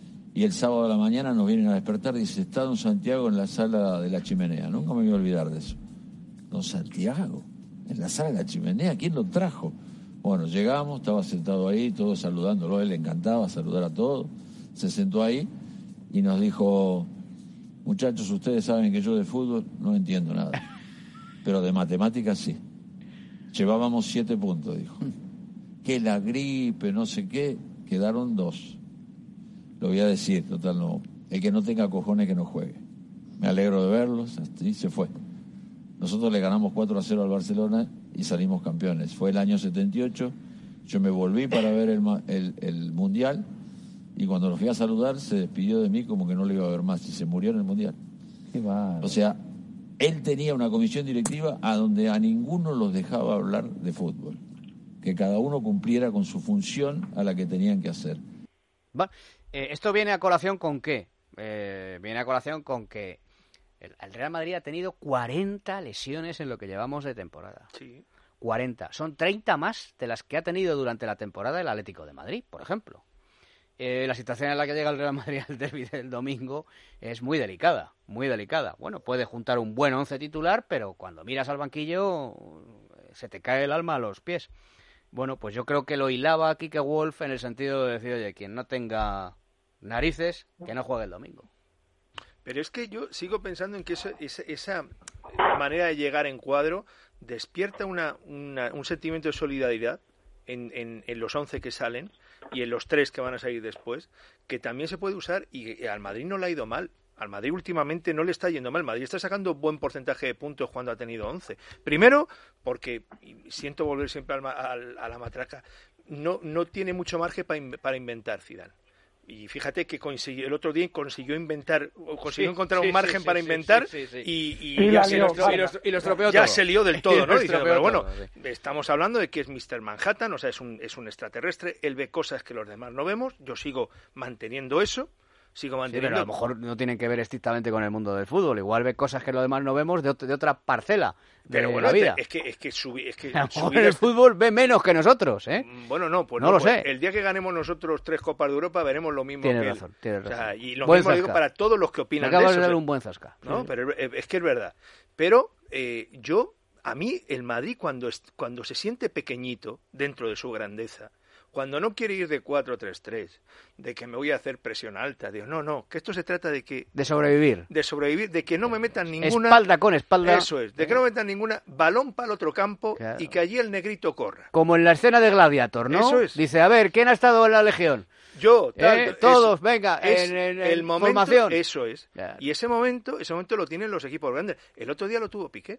y el sábado a la mañana nos vienen a despertar, dice, está don Santiago en la sala de la chimenea. Nunca me voy a olvidar de eso. Don Santiago, en la sala de la chimenea, ¿quién lo trajo? Bueno, llegamos, estaba sentado ahí, todos saludándolo, a él le encantaba saludar a todos. Se sentó ahí y nos dijo, muchachos, ustedes saben que yo de fútbol no entiendo nada, pero de matemáticas sí. Llevábamos siete puntos, dijo. Que la gripe, no sé qué, quedaron dos. Lo voy a decir, total no. El que no tenga cojones que no juegue. Me alegro de verlos, y se fue. Nosotros le ganamos cuatro a cero al Barcelona y salimos campeones. Fue el año setenta y ocho, yo me volví para ver el, el, el Mundial, y cuando lo fui a saludar se despidió de mí como que no lo iba a ver más y se murió en el Mundial. Qué mal. O sea, él tenía una comisión directiva a donde a ninguno los dejaba hablar de fútbol, que cada uno cumpliera con su función a la que tenían que hacer. Bueno, eh, ¿esto viene a colación con qué? Eh, viene a colación con que el, el Real Madrid ha tenido cuarenta lesiones en lo que llevamos de temporada. Sí. cuarenta. Son treinta más de las que ha tenido durante la temporada el Atlético de Madrid, por ejemplo. Eh, la situación en la que llega el Real Madrid al derbi del domingo es muy delicada, muy delicada. Bueno, puede juntar un buen once titular, pero cuando miras al banquillo se te cae el alma a los pies. Bueno, pues yo creo que lo hilaba Quique Wolf en el sentido de decir, oye, quien no tenga narices, que no juegue el domingo. Pero es que yo sigo pensando en que eso, esa, esa manera de llegar en cuadro despierta una, una, un sentimiento de solidaridad en, en, en los once que salen y en los tres que van a salir después, que también se puede usar, y al Madrid no le ha ido mal. Al Madrid últimamente no le está yendo mal. Madrid está sacando buen porcentaje de puntos cuando ha tenido once. Primero, porque, y siento volver siempre al, al, a la matraca, no, no tiene mucho margen para, in, para inventar Zidane. Y fíjate que consiguió, el otro día consiguió inventar, consiguió sí, encontrar sí, un margen sí, para sí, inventar sí, sí, sí. y, y, y, ya, se lió, y, los, y los tropeó ya todo. Se lió del todo, ¿no? Diciendo, pero bueno, todo, sí. Estamos hablando de que es míster Manhattan, o sea, es un, es un extraterrestre, él ve cosas que los demás no vemos, yo sigo manteniendo eso. Sigo manteniendo. Sí, pero a lo mejor no tienen que ver estrictamente con el mundo del fútbol. Igual ve cosas que los demás no vemos de, ot de otra parcela de pero bueno, la vida. Es que, es que, subi es que a lo mejor en el fútbol ve menos que nosotros, ¿eh? Bueno, no, pues no, no lo pues sé. El día que ganemos nosotros tres Copas de Europa veremos lo mismo. Tienes que razón, él. tienes razón. O sea, y lo buen mismo zasca. digo para todos los que opinan Me acabas de eso. de dar o sea, un buen zasca. No, sí. pero es que es verdad. Pero eh, yo, a mí, el Madrid cuando, es, cuando se siente pequeñito dentro de su grandeza, cuando no quiere ir de cuatro tres tres, de que me voy a hacer presión alta, digo, no, no, que esto se trata de que... De sobrevivir. De sobrevivir, de que no me metan ninguna... Espalda con espalda. Eso es, de que no me metan ninguna balón para el otro campo claro. Y que allí el negrito corra. Como en la escena de Gladiator, ¿no? Eso es. Dice, a ver, ¿quién ha estado en la Legión? Yo, tal, eh, todos, es, venga, es en, en, en el momento, formación. Eso es. Claro. Y ese momento, ese momento lo tienen los equipos grandes. El otro día lo tuvo Piqué.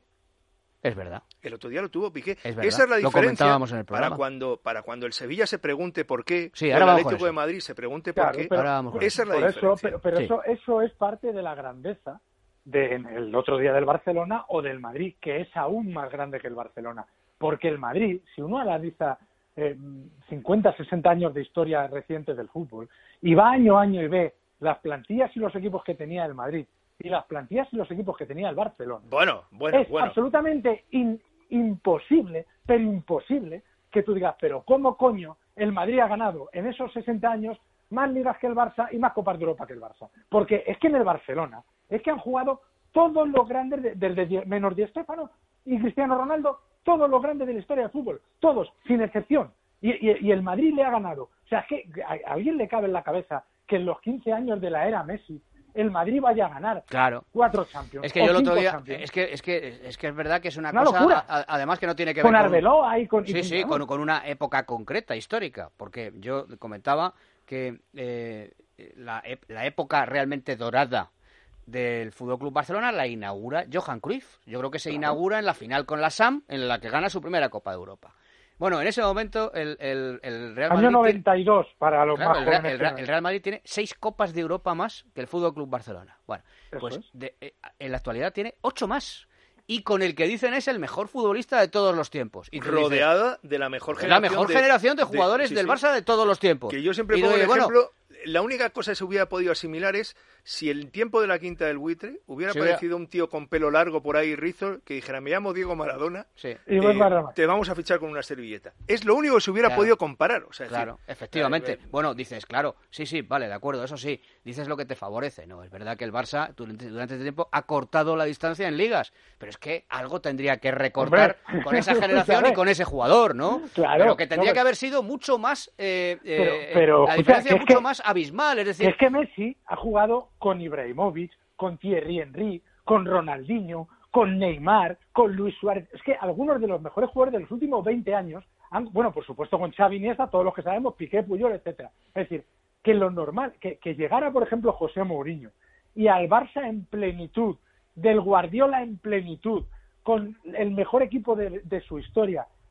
Es verdad. El otro día lo tuvo Piqué. Es verdad. Esa es la lo diferencia comentábamos en el programa. para cuando para cuando el Sevilla se pregunte por qué, sí, o ahora el vamos Atlético con de Madrid se pregunte claro, por qué. Pero, ahora vamos con esa es la por diferencia. Eso, pero pero sí. eso, eso es parte de la grandeza del de otro día del Barcelona o del Madrid, que es aún más grande que el Barcelona. Porque el Madrid, si uno analiza eh, cincuenta, sesenta años de historia reciente del fútbol y va año a año y ve las plantillas y los equipos que tenía el Madrid y las plantillas y los equipos que tenía el Barcelona. Bueno, bueno, es bueno. absolutamente in, imposible, pero imposible que tú digas, pero ¿cómo coño el Madrid ha ganado en esos sesenta años más ligas que el Barça y más Copas de Europa que el Barça? Porque es que en el Barcelona es que han jugado todos los grandes, de, desde de, menos Di Stéfano y Cristiano Ronaldo, todos los grandes de la historia del fútbol, todos, sin excepción. Y, y, y el Madrid le ha ganado. O sea, es que a, a alguien le cabe en la cabeza que en los quince años de la era Messi el Madrid vaya a ganar claro. cuatro Champions. Es que yo el otro día, es que, es que es que es verdad que es una, una cosa, locura. A, además que no tiene que con ver con Arbeloa y con... Sí, y sí, con, con una época concreta, histórica, porque yo comentaba que eh, la, la época realmente dorada del Fútbol Club Barcelona la inaugura Johan Cruyff. Yo creo que se claro. inaugura en la final con la S A M, en la que gana su primera Copa de Europa. Bueno, en ese momento el, el, el Real Madrid... Año noventa y dos, tiene, para los claro, más el, jóvenes. El, el, el Real Madrid tiene seis Copas de Europa más que el Fútbol Club Barcelona. Bueno, Eso pues es. de, eh, en la actualidad tiene ocho más. Y con el que dicen es el mejor futbolista de todos los tiempos. Y rodeada dices, de la mejor generación, la mejor de, generación de jugadores de, sí, del sí. Barça de todos los tiempos. Que yo siempre y pongo doy, el bueno, ejemplo... La única cosa que se hubiera podido asimilar es si el tiempo de la Quinta del Buitre hubiera sí, aparecido un tío con pelo largo por ahí, rizo, que dijera, me llamo Diego Maradona, sí. eh, te vamos a fichar con una servilleta. Es lo único que se hubiera claro. podido comparar. O sea, claro, decir, efectivamente. Eh, eh, bueno, dices, claro, sí, sí, vale, de acuerdo, eso sí. Dices lo que te favorece. No, es verdad que el Barça durante, durante este tiempo ha cortado la distancia en ligas, pero es que algo tendría que recortar Hombre. con esa generación y con ese jugador, ¿no? Claro. Pero que tendría no, que haber sido mucho más, eh, pero, eh, pero, la escucha, diferencia es mucho que, más abismal, es decir... Es que Messi ha jugado con Ibrahimovic, con Thierry Henry, con Ronaldinho, con Neymar, con Luis Suárez. Es que algunos de los mejores jugadores de los últimos veinte años, han, bueno, por supuesto con Xavi Iniesta, todos los que sabemos, Piqué, Puyol, etcétera. Es decir, que lo normal, que, que llegara, por ejemplo, José Mourinho y al Barça en plenitud, del Guardiola en plenitud, con el mejor equipo de, de su historia,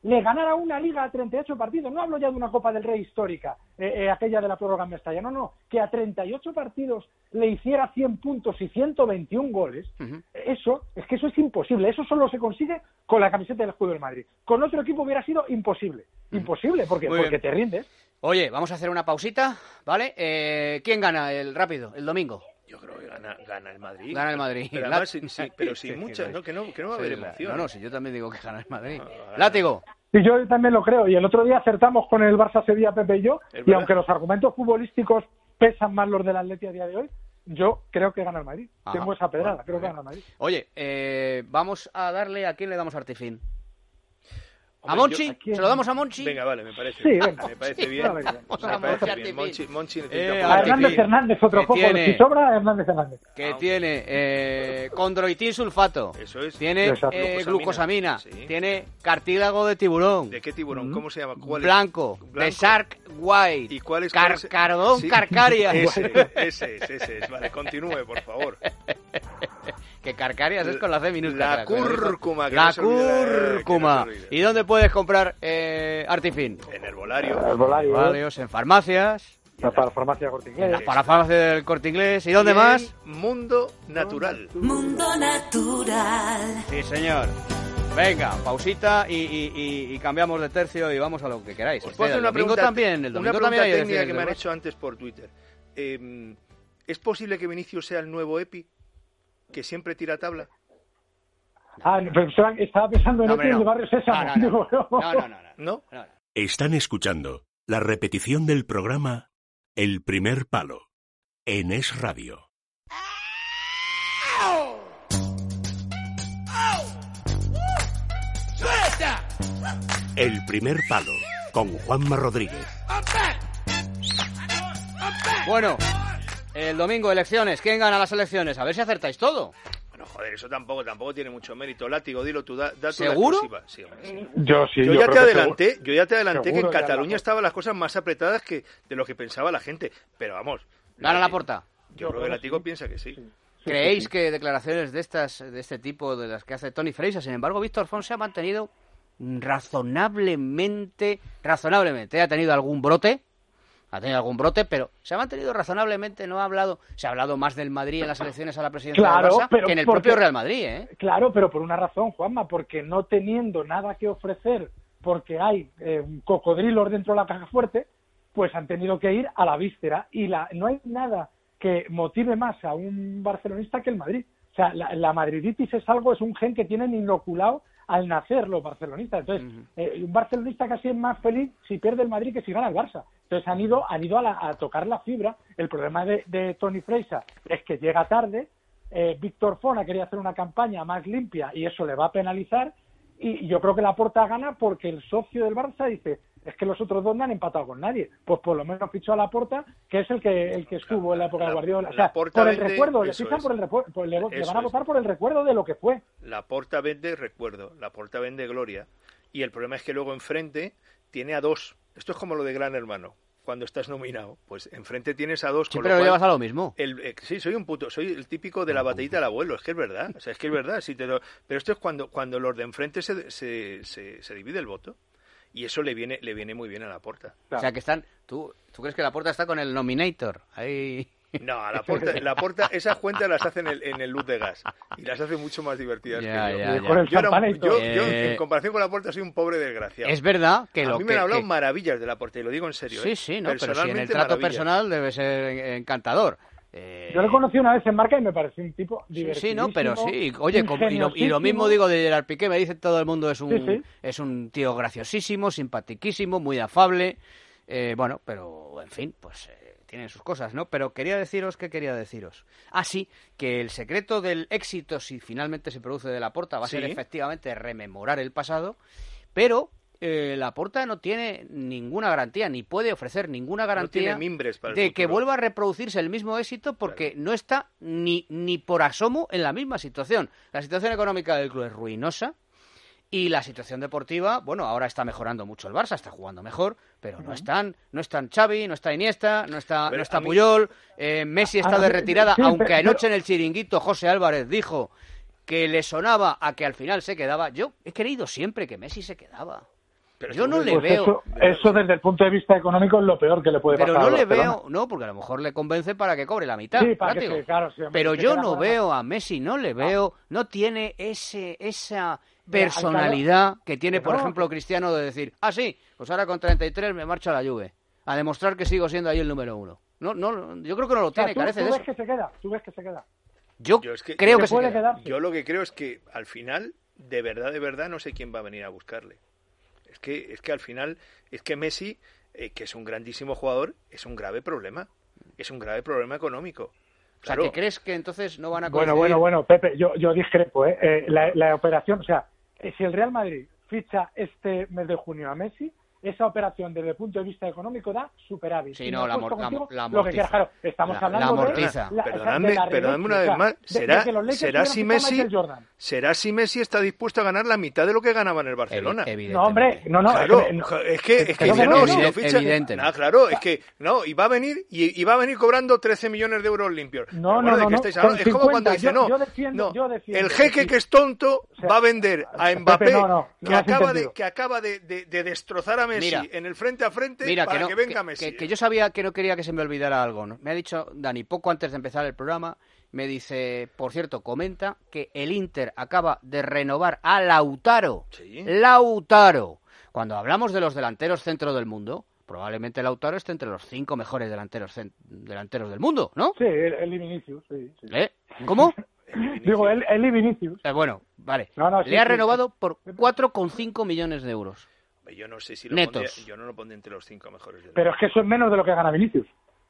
le ganara una liga a treinta y ocho partidos. No hablo ya de una Copa del Rey histórica, eh, eh, aquella de la prórroga en Mestalla, no, no, que a treinta y ocho partidos le hiciera cien puntos y ciento veintiún goles, uh-huh. eso, es que eso es imposible, eso solo se consigue con la camiseta del escudo del Madrid. Con otro equipo hubiera sido imposible, uh-huh. imposible, porque, porque te rindes. Oye, vamos a hacer una pausita, ¿vale? Eh, ¿Quién gana el rápido, el domingo? Yo creo que gana, gana el Madrid. Gana el Madrid. Pero además, sí, sí, pero sin muchas, ¿no? Que no, que no va a haber sí, emoción. No, no, si yo también digo que gana el Madrid. No, Látigo. Y yo también lo creo. Y el otro día acertamos con el Barça-Sevilla, Pepe y yo. Y aunque los argumentos futbolísticos pesan más los del Atleti a día de hoy, yo creo que gana el Madrid. Ajá. Tengo esa pedrada, bueno, creo que gana el Madrid. Oye, eh, vamos a darle, ¿a quién le damos Artifin? ¿A Monchi? Yo, ¿Se lo damos a Monchi? Venga, vale, me parece. Sí, venga. Me parece bien. Me parece bien. Monchi, Monchi necesita eh, a Hernández Hernández, otro poco. Tiene, si sobra, Hernández Hernández. Que ah, tiene eh, condroitin sulfato. Eso es. Tiene eh, glucosamina. Sí. Tiene cartílago de tiburón. ¿De qué tiburón? ¿Cómo se llama? ¿Cuál Blanco. Es? Blanco. De Shark White. ¿Y cuál es? Carcardón sí. Carcarias. Ese, ese es, ese es. Vale, continúe, por favor. Que Carcarias es con la C minúscula. La cúrcuma. La no cúrcuma. ¿Y dónde puedes comprar eh, Artifin? En Herbolario. Herbolario. Herbolios, en farmacias. La farmacia Corte Inglés. La parafarmacia del Corte Inglés. ¿Y dónde y más? Mundo Natural. Mundo Natural. Sí, señor. Venga, pausita y, y, y, y cambiamos de tercio y vamos a lo que queráis. Os puedo hacer una el domingo pregunta, también, el domingo una pregunta también técnica que me han hecho antes por Twitter. Eh, ¿Es posible que Vinicius sea el nuevo Epi? ¿Que siempre tira tabla? Ah, pero estaba pensando en no, Epi no. de Barrio Sésamo. No, no, no. no, no, no, no. ¿No? no, no. Están escuchando la repetición del programa El Primer Palo en Es Radio. El Primer Palo con Juanma Rodríguez. Bueno, el domingo elecciones. ¿Quién gana las elecciones? A ver si acertáis todo. Bueno, joder, eso tampoco tampoco tiene mucho mérito. Látigo, dilo tú, da, da tú ¿Seguro? La exclusiva. Sí, hombre, sí. Yo sí. Yo, yo ya creo te que adelanté, seguro. yo ya te adelanté Seguro que en que Cataluña la... estaban las cosas más apretadas que de lo que pensaba la gente. Pero vamos. ¿Gana Laporta? Yo creo que Látigo piensa que sí. ¿Creéis que declaraciones de estas, de este tipo, de las que hace Tony Freixa, sin embargo, Víctor Font se ha mantenido razonablemente, razonablemente, ha tenido algún brote, ha tenido algún brote, pero se ha mantenido razonablemente, no ha hablado, se ha hablado más del Madrid en las elecciones a la presidencia claro, del Barça pero que en el porque, propio Real Madrid, ¿eh? Claro, pero por una razón, Juanma, porque no teniendo nada que ofrecer, porque hay eh, cocodrilos dentro de la caja fuerte, pues han tenido que ir a la víscera y la, no hay nada que motive más a un barcelonista que el Madrid. O sea, la, la madriditis es algo, es un gen que tienen inoculado al nacer los barcelonistas. Entonces, uh-huh. eh, un barcelonista casi es más feliz si pierde el Madrid que si gana el Barça. Entonces han ido han ido a, la, a tocar la fibra. El problema de, de Tony Freixa es que llega tarde. Eh, Víctor Font ha querido hacer una campaña más limpia y eso le va a penalizar. Y, y yo creo que Laporta gana porque el socio del Barça dice, es que los otros dos no han empatado con nadie. Pues por lo menos fichó a Laporta, que es el que el que estuvo en la época de Guardiola. O sea, por el vende, recuerdo, le fichan por el recuerdo, por, le, le van a votar es. por el recuerdo de lo que fue. Laporta vende recuerdo, Laporta vende gloria. Y el problema es que luego enfrente tiene a dos. Esto es como lo de Gran Hermano. Cuando estás nominado, pues enfrente tienes a dos. Siempre lo, lo llevas a lo mismo. El, eh, sí, soy un puto, soy el típico de la batallita del abuelo, es que es verdad, o sea, es que es verdad. Si te lo, pero esto es cuando cuando los de enfrente se, se, se, se divide el voto y eso le viene le viene muy bien a Laporta. Claro. O sea, que están, ¿tú, tú crees que Laporta está con el nominator? Ahí... No, a Laporta, Laporta esas cuentas las hace en el, en el luz de gas y las hace mucho más divertidas ya, que yo. Ya, ya. Con el yo, era, yo, eh... yo, en comparación con Laporta, soy un pobre desgraciado. Es verdad que a lo mí me que, han hablado que... maravillas de Laporta y lo digo en serio. Sí, ¿eh? sí, no, pero si en el trato maravillas. personal debe ser encantador. Eh... Yo lo conocí una vez en Marca y me pareció un tipo divertidísimo. Sí, sí, no, pero sí. Oye, y lo, y lo mismo digo de Gerard Piqué, me dice todo el mundo, es un, sí, sí. es un tío graciosísimo, simpatiquísimo, muy afable. Eh, bueno, pero en fin, pues eh, tienen sus cosas, ¿no? Pero quería deciros, ¿qué quería deciros? Ah, sí, que el secreto del éxito, si finalmente se produce de Laporta, va a ¿Sí? ser efectivamente rememorar el pasado, pero... Eh, Laporta no tiene ninguna garantía, ni puede ofrecer ninguna garantía no para de futuro. que vuelva a reproducirse el mismo éxito porque claro. no está ni, ni por asomo en la misma situación. La situación económica del club es ruinosa y la situación deportiva, bueno, ahora está mejorando mucho el Barça, está jugando mejor, pero uh-huh. no están no están Xavi, no está Iniesta, no está, no está Puyol, eh, Messi está de retirada, sí, aunque pero... anoche en el chiringuito José Álvarez dijo que le sonaba a que al final se quedaba. Yo he creído siempre que Messi se quedaba. Pero yo no le pues veo... Eso, eso desde el punto de vista económico es lo peor que le puede pero pasar. Pero no a le Barcelona. veo... No, porque a lo mejor le convence para que cobre la mitad. Sí, para que se, claro, sí, pero yo no buena. veo a Messi, no le veo... Ah. No tiene ese esa personalidad que tiene, por no. ejemplo, Cristiano de decir, ah, sí, pues ahora con treinta y tres me marcho a la Juve, a demostrar que sigo siendo ahí el número uno. No, no, yo creo que no lo tiene, o sea, tú, carece tú de ves eso. Que se queda, tú ves que se queda. Yo, yo es que, creo que se puede queda. Quedarse. Yo lo que creo es que al final, de verdad, de verdad, no sé quién va a venir a buscarle. Es que, es que al final, es que Messi, eh, que es un grandísimo jugador, es un grave problema. Es un grave problema económico. Claro. O sea, ¿que crees que entonces no van a coincidir? Bueno, bueno, bueno, Pepe, yo, yo discrepo, ¿eh? eh la, la operación, o sea, si el Real Madrid ficha este mes de junio a Messi, esa operación desde el punto de vista económico da superávit. Sí, no, la, mor la, la lo que quieras, claro, estamos la, hablando la amortiza. de... La, perdóname, de la perdóname una vez o sea, más, ¿será, de, de será si Messi será si Messi está dispuesto a ganar la mitad de lo que ganaba en el Barcelona? Evi no, hombre, no, no. Claro, es que no, es que, es que dice, no, si lo ficha... Evidente, no, claro, es que, no, y va a venir, y, y va a venir cobrando trece millones de euros limpios. No, bueno, no, ¿de no, qué estáis hablando? Es como cuando dice, no, yo defiendo, no, yo defiendo, el jeque que es tonto o sea, va a vender a Mbappé, Pepe, no, no, no que, acaba de, que acaba de, de, de destrozar a Messi Mira, en el frente a frente mira, para que, no, que venga que, Messi. Que, que yo sabía que no quería que se me olvidara algo, ¿no? Me ha dicho Dani, poco antes de empezar el programa, me dice, por cierto, comenta que el Inter acaba de renovar a Lautaro. ¿Sí? Lautaro. Cuando hablamos de los delanteros centro del mundo, probablemente Lautaro esté entre los cinco mejores delanteros delanteros del mundo, ¿no? Sí, él y Vinicius, sí, sí. ¿Eh? ¿Cómo? Digo, él, él y Vinicius. Eh, bueno, vale. No, no, sí, Le ha sí, renovado sí. por cuatro coma cinco millones de euros. Yo no sé si lo Netos. pondría, yo no lo pondría entre los cinco mejores del Pero es que eso es menos de lo que gana Vinicius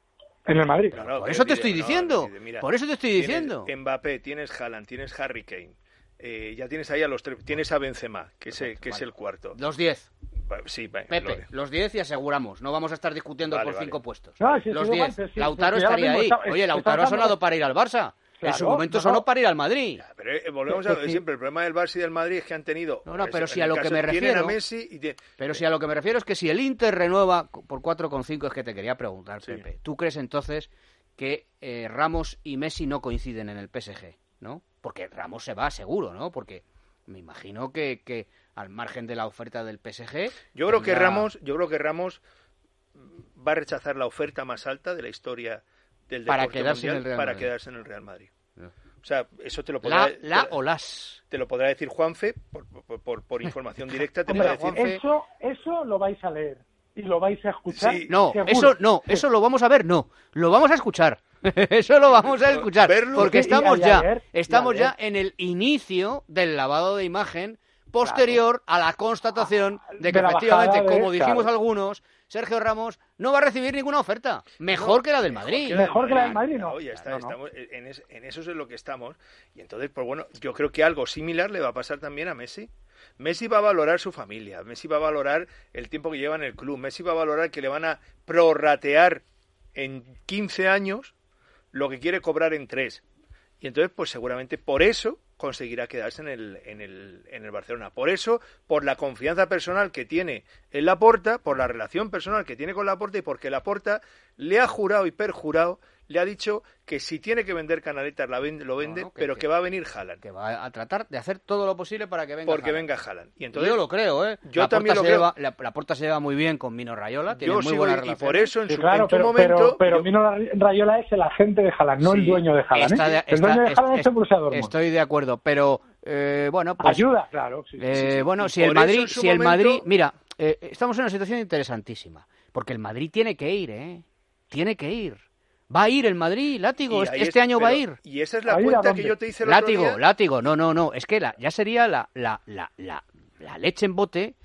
en el Madrid. Claro, por eso te estoy no, diciendo. No, mira, por eso te estoy diciendo. Tienes Mbappé, tienes Haaland, tienes Harry Kane. Eh, ya tienes ahí a los tres. Tienes a Benzema, que, es, el, que vale. es el cuarto. Los diez. Sí, vale, Pepe, lo... los diez y aseguramos. No vamos a estar discutiendo vale, por vale. cinco puestos. No, si los diez. diez. Si, Lautaro si, estaría ahí. Está, Oye, Lautaro ha sonado para ir al Barça. Claro, en su momento no, sonó no. para ir al Madrid. Ya, pero eh, volvemos a lo de siempre. El problema del Barça y del Madrid es que han tenido... No, no, pero es, si a lo que me refiero... A Messi y te... Pero si a lo que me refiero es que si el Inter renueva por cuatro coma cinco, es que te quería preguntar, sí. Pepe. ¿Tú crees entonces que eh, Ramos y Messi no coinciden en el P S G, ¿no? Porque Ramos se va seguro, ¿no? Porque me imagino que, que al margen de la oferta del P S G... Yo creo tendrá... que Ramos, yo creo que Ramos va a rechazar la oferta más alta de la historia del para deporte quedarse mundial en el Real para Madrid. quedarse en el Real Madrid. No. O sea, eso te lo podrá... La, la te, o las. Te lo podrá decir Juanfe, por, por, por, por información directa, te Hombre, podrá decir... Juanfe... Eso, eso lo vais a leer y lo vais a escuchar. Sí. No, seguro. eso no, eso lo vamos a ver, no. Lo vamos a escuchar. Eso lo vamos a escuchar. Verlo, porque y, estamos y ya, ayer, estamos y ya en el inicio del lavado de imagen posterior claro. a la constatación de que de efectivamente, de, como dijimos claro. algunos, Sergio Ramos no va a recibir ninguna oferta. Mejor no, que la del Madrid. Mejor que, mejor que la del Madrid, no. Oye, está, no, no. estamos en, es, en eso es en lo que estamos. Y entonces, pues bueno, yo creo que algo similar le va a pasar también a Messi. Messi va a valorar su familia, Messi va a valorar el tiempo que lleva en el club, Messi va a valorar que le van a prorratear en quince años lo que quiere cobrar en tres. Y entonces, pues seguramente por eso conseguirá quedarse en el, en el, en el Barcelona. Por eso, por la confianza personal que tiene en Laporta, por la relación personal que tiene con Laporta y porque Laporta le ha jurado y perjurado, le ha dicho que si tiene que vender Canaletas la vende, lo vende, no, no, que, pero que, que va a venir Haaland. Que va a tratar de hacer todo lo posible para que venga Porque Haaland. venga Haaland. Y entonces, yo lo creo, ¿eh? Yo la también lo creo. Lleva, la, la Porta se lleva muy bien con Mino Raiola, tiene yo muy sigo, buena y, relación. Y por eso en, sí, su, claro, en tu pero, momento... Pero, pero yo... Mino Raiola es el agente de Haaland, no sí, el dueño de Haaland. Está de, ¿eh? está, el dueño de Haaland es, es el Borussia Dortmund. Estoy de acuerdo, pero eh, bueno... Pues, ayuda, claro. Sí, eh, sí, sí. Bueno, y si el Madrid... Si el momento... Madrid mira, eh, estamos en una situación interesantísima, porque el Madrid tiene que ir, ¿eh? Tiene que ir. Va a ir el Madrid, Látigo, este es, año pero, va a ir. Y esa es la cuenta que yo te hice el Látigo, otro día. Látigo, no, no, no, es que la, ya sería la, la, la, la, la leche en bote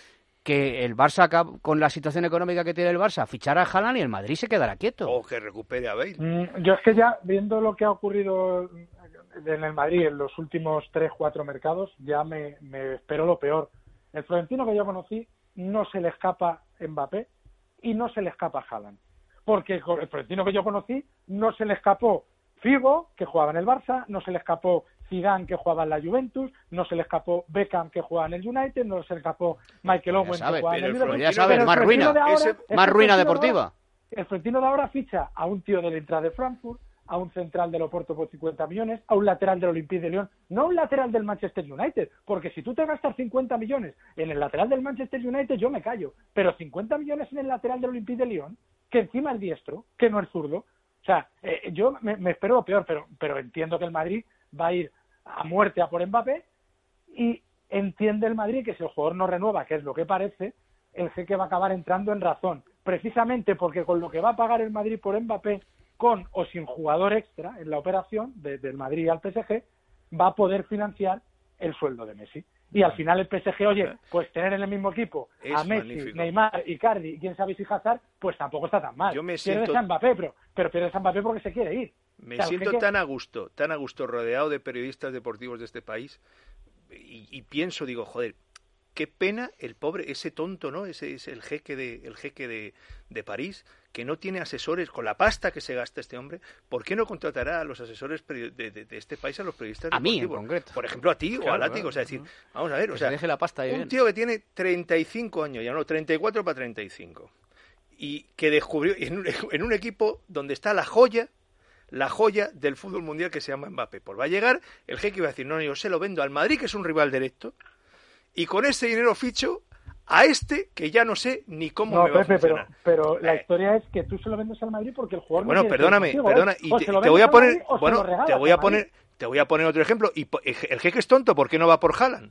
que el Barça, con la situación económica que tiene el Barça, fichará a Haaland y el Madrid se quedará quieto. O que recupere a Bale. Mm, yo es que ya, viendo lo que ha ocurrido en el Madrid en los últimos tres, cuatro mercados, ya me, me espero lo peor. El Florentino que yo conocí no se le escapa Mbappé y no se le escapa Haaland. Porque el Florentino que yo conocí no se le escapó Figo, que jugaba en el Barça, no se le escapó Zidane, que jugaba en la Juventus, no se le escapó Beckham, que jugaba en el United, no se le escapó Michael Owen, que jugaba en el Liverpool. Ya sabes, más ruina, ahora, ese, más ruina deportiva. El Florentino de ahora ficha a un tío del Eintracht de Frankfurt, a un central del Oporto por cincuenta millones, a un lateral del Olympique de Lyon, no a un lateral del Manchester United, porque si tú te gastas cincuenta millones en el lateral del Manchester United, yo me callo, pero cincuenta millones en el lateral del Olympique de Lyon, que encima es diestro, que no es zurdo. O sea, eh, yo me, me espero lo peor, pero, pero entiendo que el Madrid va a ir a muerte a por Mbappé, y entiende el Madrid que si el jugador no renueva, que es lo que parece, el jeque va a acabar entrando en razón, precisamente porque con lo que va a pagar el Madrid por Mbappé, con o sin jugador extra en la operación de, del Madrid al P S G, va a poder financiar el sueldo de Messi. Y al final el P S G, oye, pues tener en el mismo equipo es a Messi, magnífico. Neymar, Icardi y quién sabe si Hazard, pues tampoco está tan mal. Yo me siento... Pierdes a Mbappé, pero, pero pierdes a Mbappé porque se quiere ir. Me o sea, siento que... tan a gusto, tan a gusto rodeado de periodistas deportivos de este país y, y pienso, digo, joder, qué pena el pobre, ese tonto, ¿no? Ese es el jeque de, el jeque de, de París, que no tiene asesores con la pasta que se gasta este hombre. ¿Por qué no contratará a los asesores de, de, de este país a los periodistas a deportivos? Mí, en concreto. Por ejemplo, a ti claro, o a Látigo. Claro, o sea, decir, uh-huh. vamos a ver, que o sea, se deje la pasta ahí un bien. tío que tiene treinta y cinco años, ya no, treinta y cuatro para treinta y cinco, y que descubrió en un, en un equipo donde está la joya, la joya del fútbol mundial que se llama Mbappé. Pues va a llegar el jeque y va a decir, no, yo se lo vendo al Madrid, que es un rival directo, y con ese dinero ficho a este que ya no sé ni cómo no, me va Pepe, a funcionar. Pero, pero la eh. historia es que tú se lo vendes al Madrid porque el jugador bueno, no perdóname, contigo, perdona, ¿eh? y te, te, te voy a poner, bueno, te voy a Madrid. poner, te voy a poner otro ejemplo. Y el jeque es tonto, ¿por qué no va por Haaland?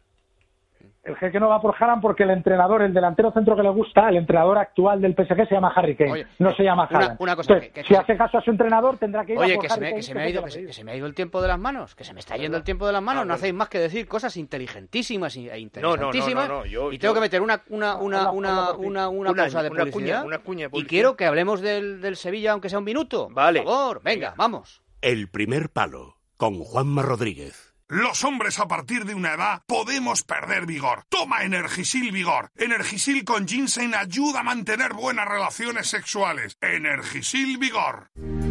El jeque no va por Haaland porque el entrenador, el delantero centro que le gusta, el entrenador actual del P S G se llama Harry Kane, Oye, no se llama una, Haaland. una cosa, Entonces, que, que, si que, hace caso a su entrenador tendrá que ir oye, a por que Harry se me, Kane, que se me ha ido, que se, que se me ha ido el tiempo de las manos, que se me está yendo el tiempo de las manos, ah, no bueno. hacéis más que decir cosas inteligentísimas e interesantísimas, no, no, no, no, yo, y tengo yo... que meter una una una una una, una, una pausa de una publicidad, cuña, una cuña de publicidad. Y quiero que hablemos del, del Sevilla aunque sea un minuto. Vale. Por favor, venga, venga, vamos. El primer palo con Juanma Rodríguez. Los hombres a partir de una edad podemos perder vigor. Toma Energisil Vigor. Energisil con ginseng ayuda a mantener buenas relaciones sexuales. Energisil Vigor.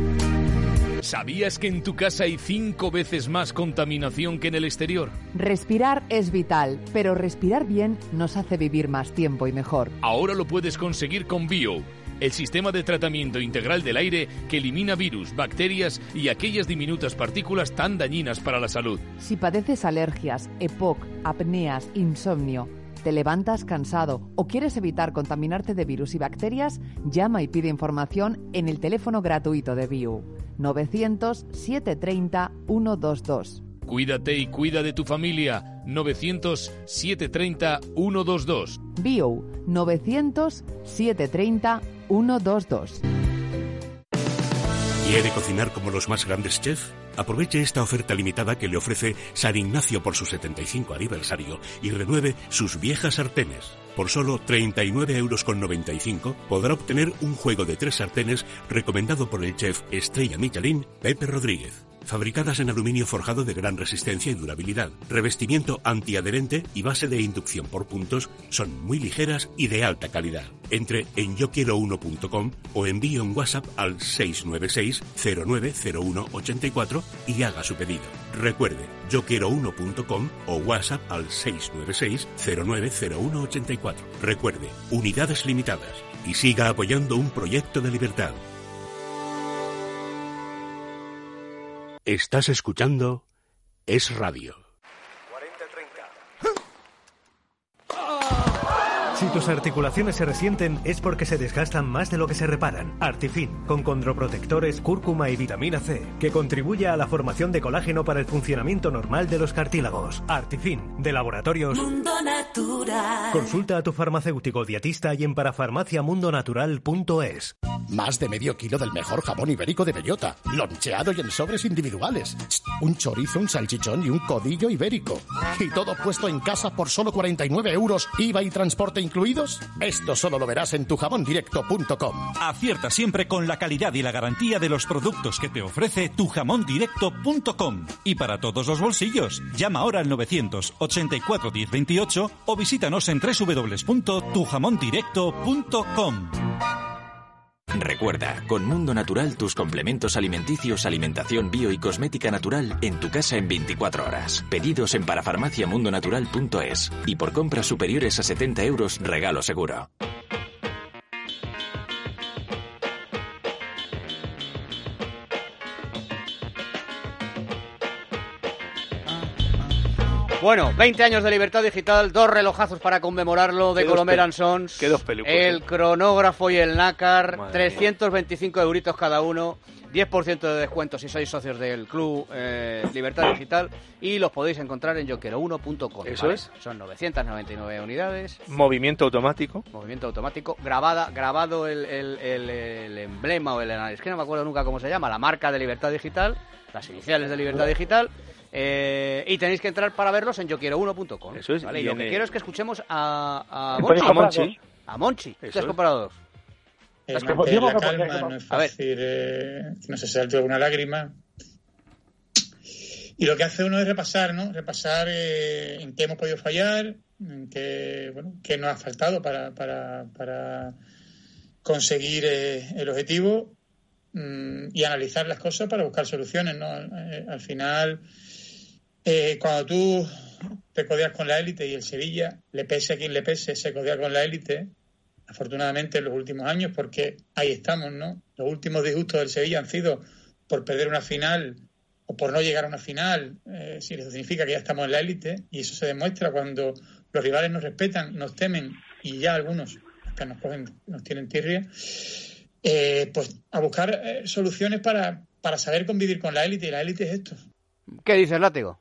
¿Sabías que en tu casa hay cinco veces más contaminación que en el exterior? Respirar es vital, pero respirar bien nos hace vivir más tiempo y mejor. Ahora lo puedes conseguir con Bio, el sistema de tratamiento integral del aire que elimina virus, bacterias y aquellas diminutas partículas tan dañinas para la salud. Si padeces alergias, E P O C, apneas, insomnio, te levantas cansado o quieres evitar contaminarte de virus y bacterias, llama y pide información en el teléfono gratuito de Bio, novecientos, setecientos treinta, ciento veintidós. Cuídate y cuida de tu familia. novecientos, setecientos treinta, ciento veintidós. Bio, novecientos, setecientos treinta, ciento veintidós. ¿Quiere cocinar como los más grandes chefs? Aproveche esta oferta limitada que le ofrece San Ignacio por su setenta y cinco aniversario y renueve sus viejas sartenes. Por solo treinta y nueve euros con noventa y cinco podrá obtener un juego de tres sartenes recomendado por el chef estrella Michelin Pepe Rodríguez. Fabricadas en aluminio forjado de gran resistencia y durabilidad, revestimiento antiadherente y base de inducción por puntos, son muy ligeras y de alta calidad. Entre en yo quiero uno punto com o envíe un WhatsApp al seis nueve seis, cero nueve cero uno ocho cuatro y haga su pedido. Recuerde, yo quiero uno punto com o WhatsApp al seis nueve seis, cero nueve cero uno ocho cuatro. Recuerde, unidades limitadas y siga apoyando un proyecto de libertad. Estás escuchando Es Radio. Si tus articulaciones se resienten es porque se desgastan más de lo que se reparan. Artifin, con condroprotectores, cúrcuma y vitamina C, que contribuye a la formación de colágeno para el funcionamiento normal de los cartílagos. Artifin, de Laboratorios Mundo Natural. Consulta a tu farmacéutico dietista y en parafarmacia mundo natural punto es. Más de medio kilo del mejor jamón ibérico de bellota, loncheado y en sobres individuales. Un chorizo, un salchichón y un codillo ibérico. Y todo puesto en casa por solo cuarenta y nueve euros, I V A y transporte incluidos. Esto solo lo verás en tu jamón directo punto com. Acierta siempre con la calidad y la garantía de los productos que te ofrece tu jamón directo punto com. Y para todos los bolsillos, llama ahora al novecientos ochenta y cuatro diez veintiocho o visítanos en doble u doble u doble u punto tu jamón directo punto com. Recuerda, con Mundo Natural tus complementos alimenticios, alimentación bio y cosmética natural en tu casa en veinticuatro horas. Pedidos en parafarmacia mundo natural punto es. Y por compras superiores a setenta euros, regalo seguro. Bueno, veinte años de Libertad Digital, dos relojazos para conmemorarlo de Colomer Sons. Qué dos películas. El cronógrafo y el nácar, Madre trescientos veinticinco mía. euritos cada uno, diez por ciento de descuento si sois socios del club eh, Libertad Digital, y los podéis encontrar en yo quiero uno punto com. Eso ¿vale? es. Son novecientas noventa y nueve unidades. Movimiento automático. Movimiento automático. Grabada, grabado el, el, el, el emblema o el... Es que no me acuerdo nunca cómo se llama, la marca de Libertad Digital, las iniciales de Libertad Digital. Eh, y tenéis que entrar para verlos en yo quiero uno punto com. Eso es. ¿vale? Y, y lo en que el... quiero es que escuchemos a, a Monchi. Monchi. A Monchi. A Monchi. Eso ¿Te has es. comprado dos? Eh, mantener la calma, no es fácil, eh, no se salte una lágrima. Y lo que hace uno es repasar, ¿no? Repasar eh, en qué hemos podido fallar, en qué, bueno, qué nos ha faltado para, para, para conseguir eh, el objetivo, mmm, y analizar las cosas para buscar soluciones, ¿no? Eh, al final, eh, cuando tú te codeas con la élite, y el Sevilla, le pese a quien le pese, se codea con la élite, afortunadamente en los últimos años, porque ahí estamos, ¿no? Los últimos disgustos del Sevilla han sido por perder una final o por no llegar a una final, eh, si eso significa que ya estamos en la élite, y eso se demuestra cuando los rivales nos respetan, nos temen, y ya algunos hasta nos cogen, nos tienen tirria, eh, pues a buscar eh, soluciones para, para saber convivir con la élite, y la élite es esto. ¿Qué dices, Látigo?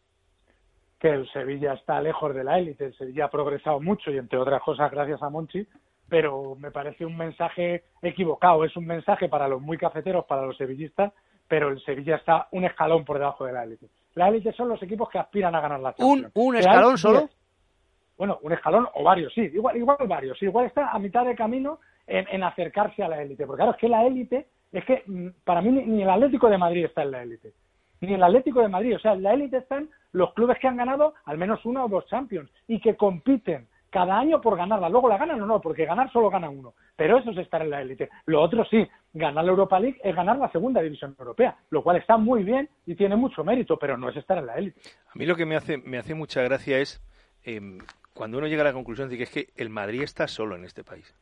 Que el Sevilla está lejos de la élite, el Sevilla ha progresado mucho, y entre otras cosas gracias a Monchi, pero me parece un mensaje equivocado. Es un mensaje para los muy cafeteros, para los sevillistas, pero el Sevilla está un escalón por debajo de la élite. La élite son los equipos que aspiran a ganar la Champions. ¿Un, un escalón solo? Bueno, un escalón o varios, sí, igual, igual varios. Sí, igual está a mitad de camino en, en acercarse a la élite. Porque claro, es que la élite, es que para mí ni, ni el Atlético de Madrid está en la élite. Ni el Atlético de Madrid. O sea, en la élite están los clubes que han ganado al menos una o dos Champions y que compiten cada año por ganarla. Luego la ganan o no, porque ganar solo gana uno. Pero eso es estar en la élite. Lo otro sí, ganar la Europa League es ganar la segunda división europea, lo cual está muy bien y tiene mucho mérito, pero no es estar en la élite. A mí lo que me hace me hace mucha gracia es eh, cuando uno llega a la conclusión de que es que el Madrid está solo en este país.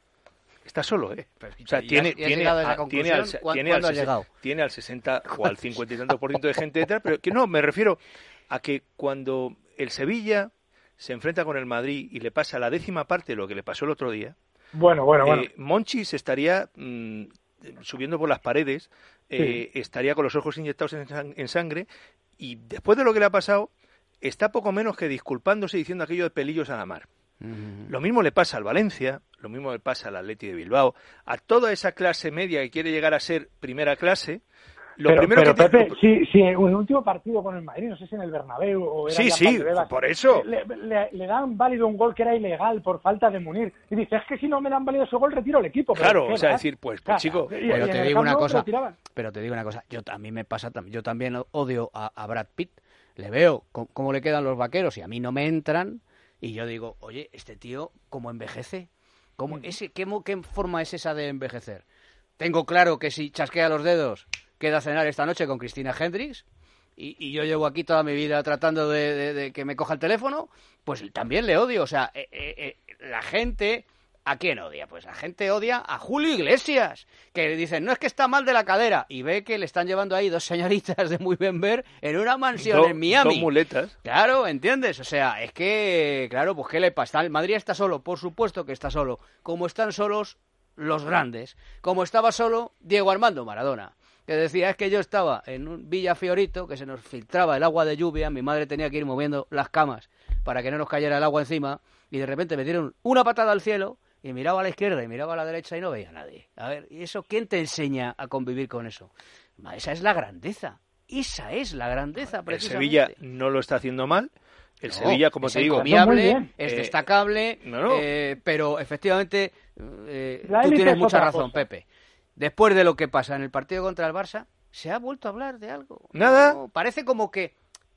Está solo, ¿eh? Pero, o sea, ¿y tiene, has, y has tiene, a a, tiene, al, tiene, al sesenta, tiene al sesenta o al cincuenta y tantos por ciento de gente detrás, pero que no, me refiero a que cuando el Sevilla se enfrenta con el Madrid y le pasa la décima parte de lo que le pasó el otro día, bueno, bueno, bueno. Eh, Monchi se estaría mmm, subiendo por las paredes, eh, sí. estaría con los ojos inyectados en, en sangre, y después de lo que le ha pasado, está poco menos que disculpándose diciendo aquello de pelillos a la mar. Uh-huh. Lo mismo le pasa al Valencia, lo mismo le pasa al Atleti de Bilbao, a toda esa clase media que quiere llegar a ser primera clase. Lo pero, primero pero que Pepe, te... si, si en el último partido con el Madrid, no sé si en el Bernabéu o era sí, ya sí, Valdebebas, por eso le, le, le dan válido un gol que era ilegal por falta de Munir, y dice, es que si no me dan válido ese gol retiro el equipo. Claro, pero o sea, decir, pues, pues chico, y, pero, y te digo una cosa, pero te digo una cosa, yo a mí me pasa, yo también odio a, a Brad Pitt, le veo cómo, cómo le quedan los vaqueros y a mí no me entran, y yo digo, oye, este tío, ¿cómo envejece? ¿Cómo, mm. ese, qué, ¿Qué forma es esa de envejecer? Tengo claro que si chasquea los dedos queda a cenar esta noche con Cristina Hendricks y, y yo llevo aquí toda mi vida tratando de, de, de que me coja el teléfono, pues también le odio. O sea, eh, eh, la gente... ¿A quién odia? Pues la gente odia a Julio Iglesias, que dicen, no es que está mal de la cadera, y ve que le están llevando ahí dos señoritas de muy bien ver en una mansión Do, en Miami. Dos muletas. Claro, ¿entiendes? O sea, es que, claro, pues ¿qué le pasa? El Madrid está solo, por supuesto que está solo, como están solos los grandes, como estaba solo Diego Armando Maradona, que decía, es que yo estaba en un Villa Fiorito, que se nos filtraba el agua de lluvia, mi madre tenía que ir moviendo las camas para que no nos cayera el agua encima, y de repente me dieron una patada al cielo, y miraba a la izquierda y miraba a la derecha y no veía a nadie. A ver, ¿y eso quién te enseña a convivir con eso? Esa es la grandeza. Esa es la grandeza, precisamente. El Sevilla no lo está haciendo mal. El no, Sevilla, como es te digo... encomiable, es eh, destacable, no, no. Eh, pero efectivamente eh, tú tienes mucha razón, cosa. Pepe. Después de lo que pasa en el partido contra el Barça, ¿se ha vuelto a hablar de algo? Nada. No, parece como que...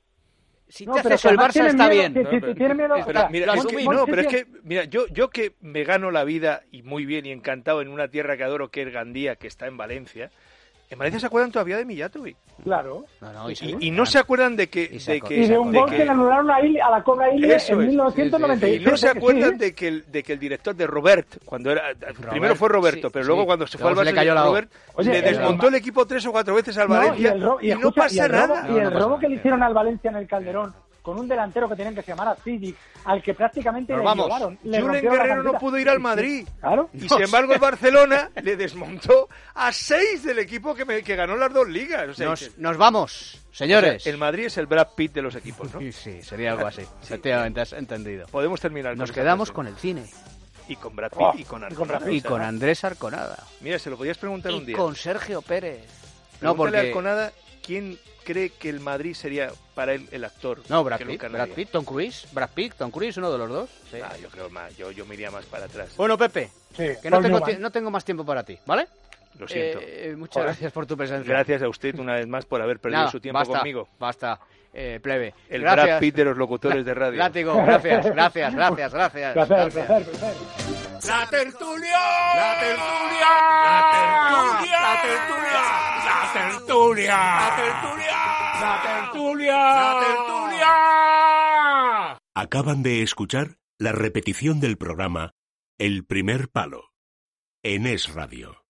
Si no, te haces eso, el Barça está miedo, bien. Que, que, que tiene miedo, pero, o sea, mira, es que, no, pero es que, mira, yo, yo que me gano la vida y muy bien y encantado en una tierra que adoro, que es Gandía, que está en Valencia, en Valencia se acuerdan todavía de Mijatovic. Claro. No, no, y, y, y no se acuerdan de que... Y, de que, y de un de gol que, que le anularon a, Il, a la Cobra Ilya en mil novecientos noventa y seis. Y no se acuerdan sí, de, que el, de que el director de Robert, cuando era Robert, primero fue Roberto, sí, pero luego sí. cuando se fue luego al Barça, le Robert, Oye, le desmontó el, el equipo tres o cuatro veces al Valencia no, y, el ro- y, y escucha, no pasa y el robo, nada. Y el robo que le hicieron al Valencia en el Calderón con un delantero que tenían que se llamara Zidic, al que prácticamente Nos le vamos. violaron. Le Julen rompieron la Guerrero no camiseta. pudo ir al Madrid. Claro. Y sin embargo el Barcelona le desmontó a seis del equipo que, me, que ganó las dos ligas. O sea, Nos, dices, nos vamos, señores. o sea, el Madrid es el Brad Pitt de los equipos, ¿no? Sí, sí, sería algo así. Efectivamente, has entendido. Podemos terminar. Nos con quedamos esta con el cine. Y con Brad Pitt Oh, y con y con Arconada. Y con Andrés Arconada. Mira, se lo podías preguntar Y un día. con Sergio Pérez. No, No, porque... porque... Arconada, ¿quién cree que el Madrid sería para él el actor? No, Brad que Pitt, nunca Brad nadie? Pitt, Tom Cruise. Brad Pitt, Tom Cruise, uno de los dos. Sí. Ah, yo creo más, yo, yo me iría más para atrás. Bueno, Pepe, Sí, que no Paul tengo, Newman. ti- no tengo más tiempo para ti, ¿vale? Lo siento. Eh, muchas Joder. gracias por tu presencia. Gracias a usted una vez más por haber perdido Nada, su tiempo basta, conmigo. Basta, eh, plebe. El gracias. Brad Pitt de los locutores de radio. Látigo, gracias, gracias, gracias, gracias. Placer, gracias. placer, placer. ¡La tertulia! ¡La tertulia! ¡La tertulia! ¡La tertulia! ¡La tertulia! ¡La tertulia! ¡La tertulia! ¡La tertulia! Acaban de escuchar la repetición del programa El primer palo en Es Radio.